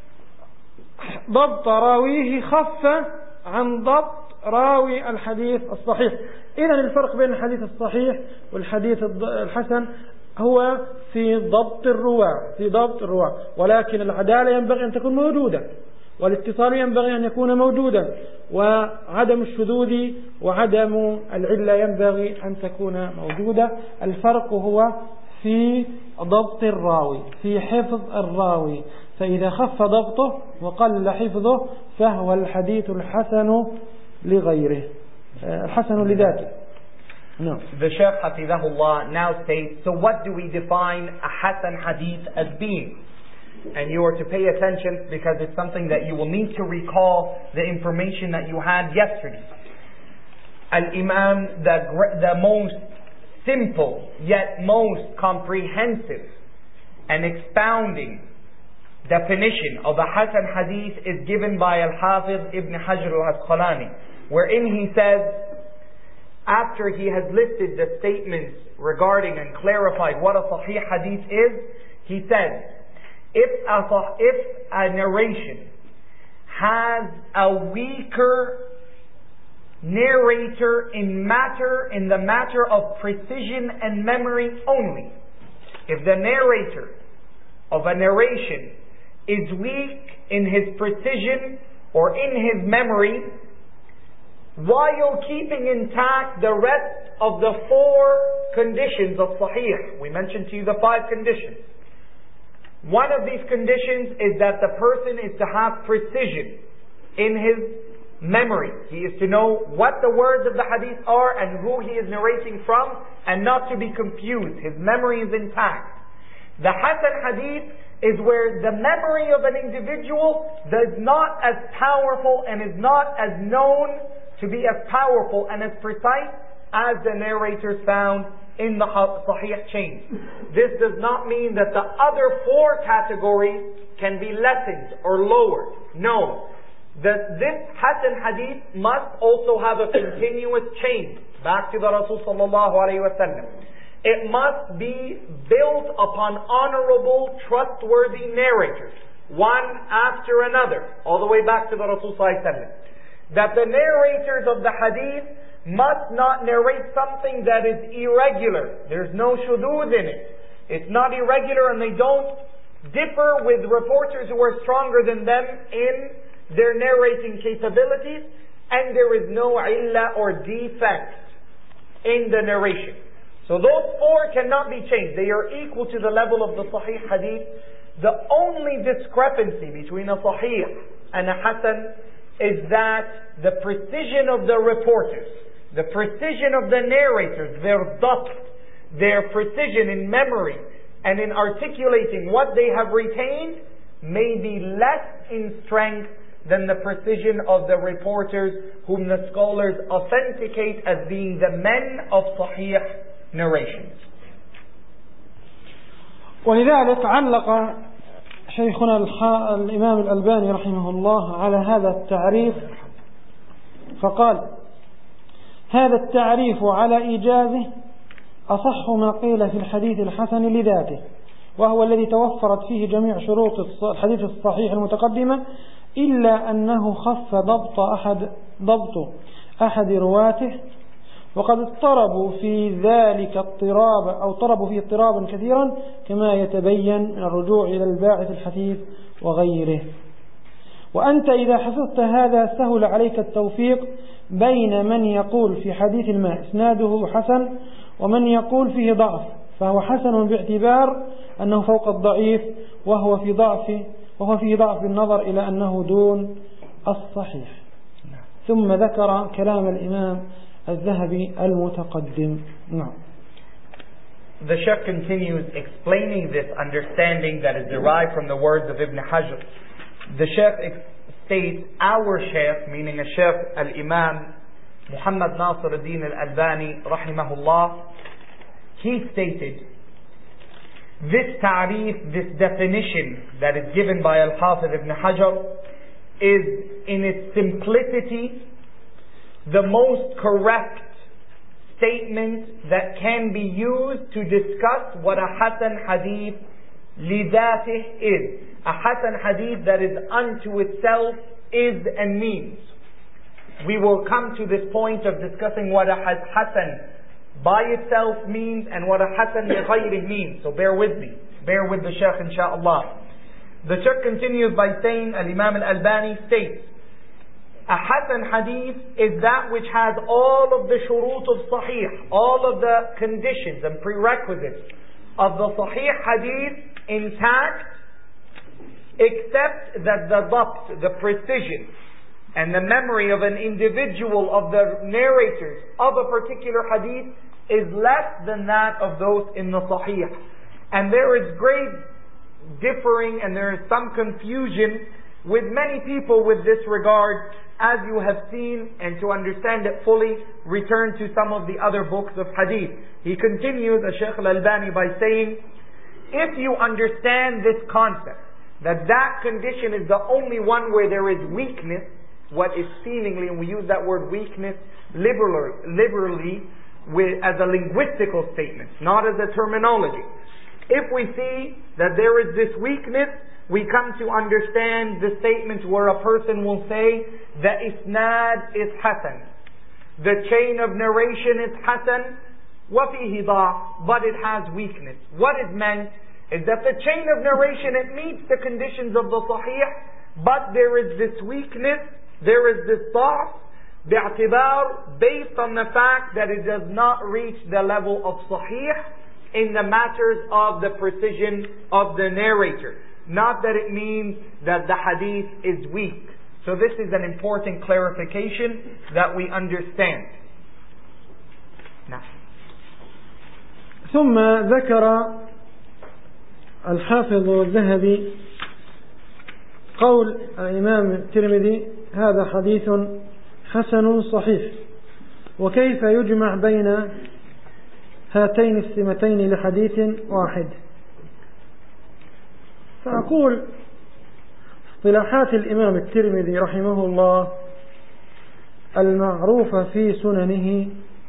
Speaker 1: ضبط راويه خف عن ضبط راوي الحديث الصحيح. إذن الفرق بين الحديث الصحيح والحديث الحسن هو في ضبط الرواة، في ضبط الرواة، ولكن العدالة ينبغي أن تكون موجودة، والاتصال ينبغي أن يكون موجودا، وعدم الشذوذ وعدم العلة ينبغي أن تكون موجودة. الفرق هو في ضبط الراوي، في حفظ الراوي، فإذا خف ضبطه وقل حفظه فهو الحديث الحسن لغيره، الحسن لذاته. No.
Speaker 8: The Shaykh Hafizahullah now states, so what do we define a Hasan Hadith as being? And you are to pay attention because it's something that you will need to recall the information that you had yesterday. Al-Imam, the, the most simple yet most comprehensive and expounding definition of a Hasan Hadith is given by Al-Hafiz Ibn Hajar Al-Asqalani, wherein he says, after he has listed the statements regarding and clarified what a Sahih Hadith is, he says, if a, if a narration has a weaker narrator in matter, in the matter of precision and memory only, if the narrator of a narration is weak in his precision or in his memory, while keeping intact the rest of the four conditions of Sahih. We mentioned to you the five conditions. One of these conditions is that the person is to have precision in his memory. He is to know what the words of the hadith are and who he is narrating from, and not to be confused. His memory is intact. The Hasan Hadith is where the memory of an individual is not as powerful and is not as known to be as powerful and as precise as the narrators found in the Sahih chain. This does not mean that the other four categories can be lessened or lowered. No. The, this Hasan hadith must also have a continuous chain back to the Rasul sallallahu alayhi wa sallam. It must be built upon honorable, trustworthy narrators, one after another, all the way back to the Rasul sallallahu alayhi wa sallam. That the narrators of the hadith must not narrate something that is irregular. There's no shudud in it. It's not irregular, and they don't differ with reporters who are stronger than them in their narrating capabilities, and there is no illah or defect in the narration. So those four cannot be changed. They are equal to the level of the Sahih hadith. The only discrepancy between a Sahih and a Hasan is that the precision of the reporters, the precision of the narrators, their dabt, their precision in memory and in articulating what they have retained may be less in strength than the precision of the reporters whom the scholars authenticate as being the men of Sahih narrations.
Speaker 1: ولذلك علق شيخنا الإمام الألباني رحمه الله على هذا التعريف فقال: هذا التعريف على إيجازه أصح ما قيل في الحديث الحسن لذاته، وهو الذي توفرت فيه جميع شروط الحديث الصحيح المتقدمة، إلا أنه خف ضبط أحد ضبط أحد رواته، وقد اضطربوا في ذلك اضطراب أو اضطربوا فيه اضطرابا كثيرا، كما يتبين من الرجوع إلى الباعث الحثيث وغيره. وأنت إذا حفظت هذا سهل عليك التوفيق بين من يقول في حديث ما إسناده حسن ومن يقول فيه ضعف، فهو حسن باعتبار أنه فوق الضعيف، وهو في ضعف وهو فيه ضعف بالنظر إلى أنه دون الصحيح. ثم ذكر كلام الإمام الذهبي المتقدم. نعم.
Speaker 8: The Shaykh continues explaining this understanding that is derived from the words of Ibn Hajar. The Shaykh states, our Shaykh, meaning a Shaykh al-Imam Muhammad Nasir al-Din al-Albani rahimahullah, he stated, this ta'rif, this definition that is given by Al-Hafiz Ibn Hajar is in its simplicity the most correct statement that can be used to discuss what a Hasan hadith lidatih is. A Hasan hadith that is unto itself is and means. We will come to this point of discussing what a Hasan by itself means and what a Hasan li ghayrih means. So bear with me. Bear with the Shaykh insha'Allah. The Shaykh continues by saying, Al-Imam Al-Albani states, a Hasan hadith is that which has all of the shurut of Sahih, all of the conditions and prerequisites of the Sahih hadith intact, except that the dabt, the precision and the memory of an individual, of the narrators of a particular hadith is less than that of those in the Sahih. And there is great differing and there is some confusion with many people with this regard, as you have seen, and to understand it fully, return to some of the other books of hadith. He continues, Shaykh Al-Albani, by saying, if you understand this concept, that that condition is the only one where there is weakness, what is seemingly, and we use that word weakness liberally, liberally with, as a linguistical statement, not as a terminology. If we see that there is this weakness, we come to understand the statement where a person will say, the isnad is hasan, the chain of narration is hasan, وَفِيهِ ضَعْفٌ, but it has weakness. What is meant is that the chain of narration, it meets the conditions of the Sahih, but there is this weakness, there is this ضعف, باعتبار, based on the fact that it does not reach the level of Sahih in the matters of the precision of the narrator. Not that it means that the hadith is weak. So this is an important clarification that we understand. Now.
Speaker 1: ثم ذكر الحافظ الذهبي قول الإمام الترمذي هذا حديث حسن صحيح. وكيف يجمع بين هاتين السمتين لحديث واحد؟ فأقول اصطلاحات الإمام الترمذي رحمه الله المعروفة في سننه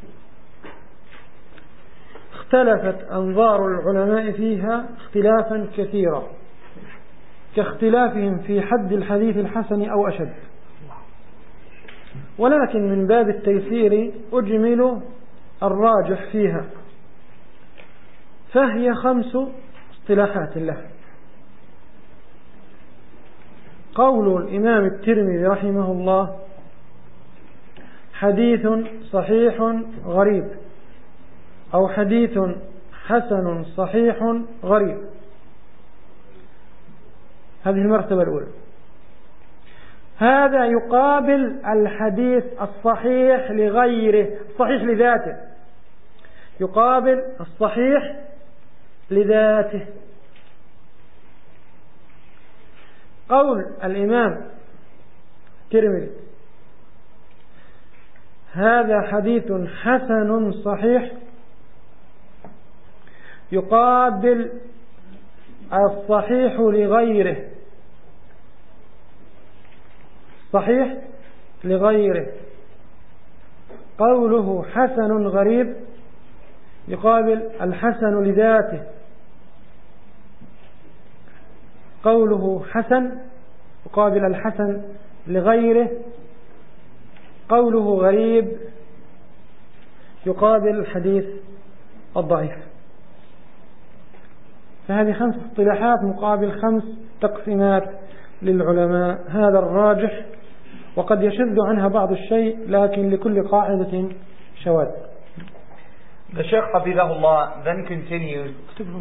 Speaker 1: اختلفت أنظار العلماء فيها اختلافا كثيرا، كاختلافهم في حد الحديث الحسن أو أشد، ولكن من باب التيسير أجمل الراجح فيها، فهي خمس اصطلاحات له. قول الإمام الترمذي رحمه الله حديث صحيح غريب، أو حديث حسن صحيح غريب، هذه المرتبة الأولى. هذا يقابل الحديث الصحيح لغيره، الصحيح لذاته، يقابل الصحيح لذاته. قول الإمام الترمذي هذا حديث حسن صحيح يقابل الصحيح لغيره، صحيح لغيره. قوله حسن غريب يقابل الحسن لذاته. قوله حسن يقابل الحسن لغيره. قوله غريب يقابل الحديث الضعيف. فهذه خمس اصطلاحات مقابل خمس تقسيمات للعلماء، هذا الراجح، وقد يشذ عنها بعض الشيء، لكن لكل قاعدة شواذ.
Speaker 2: The Shaykh Hafidahullah then continues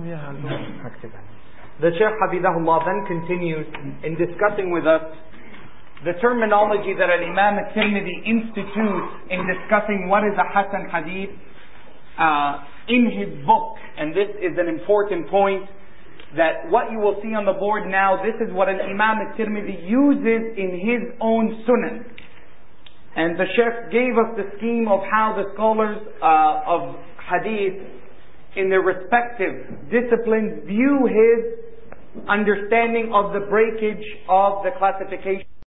Speaker 2: The Shaykh Hafidahullah then continues in discussing with us the terminology that Al-Imam Al-Tirmidhi institutes in discussing what is a Hasan Hadith uh, in his book. And this is an important point, that what you will see on the board now, this is what Al-Imam Al-Tirmidhi uses in his own Sunan. And the Shaykh gave us the scheme of how the scholars uh, of Hadith in their respective disciplines view his understanding of the breakage of the classification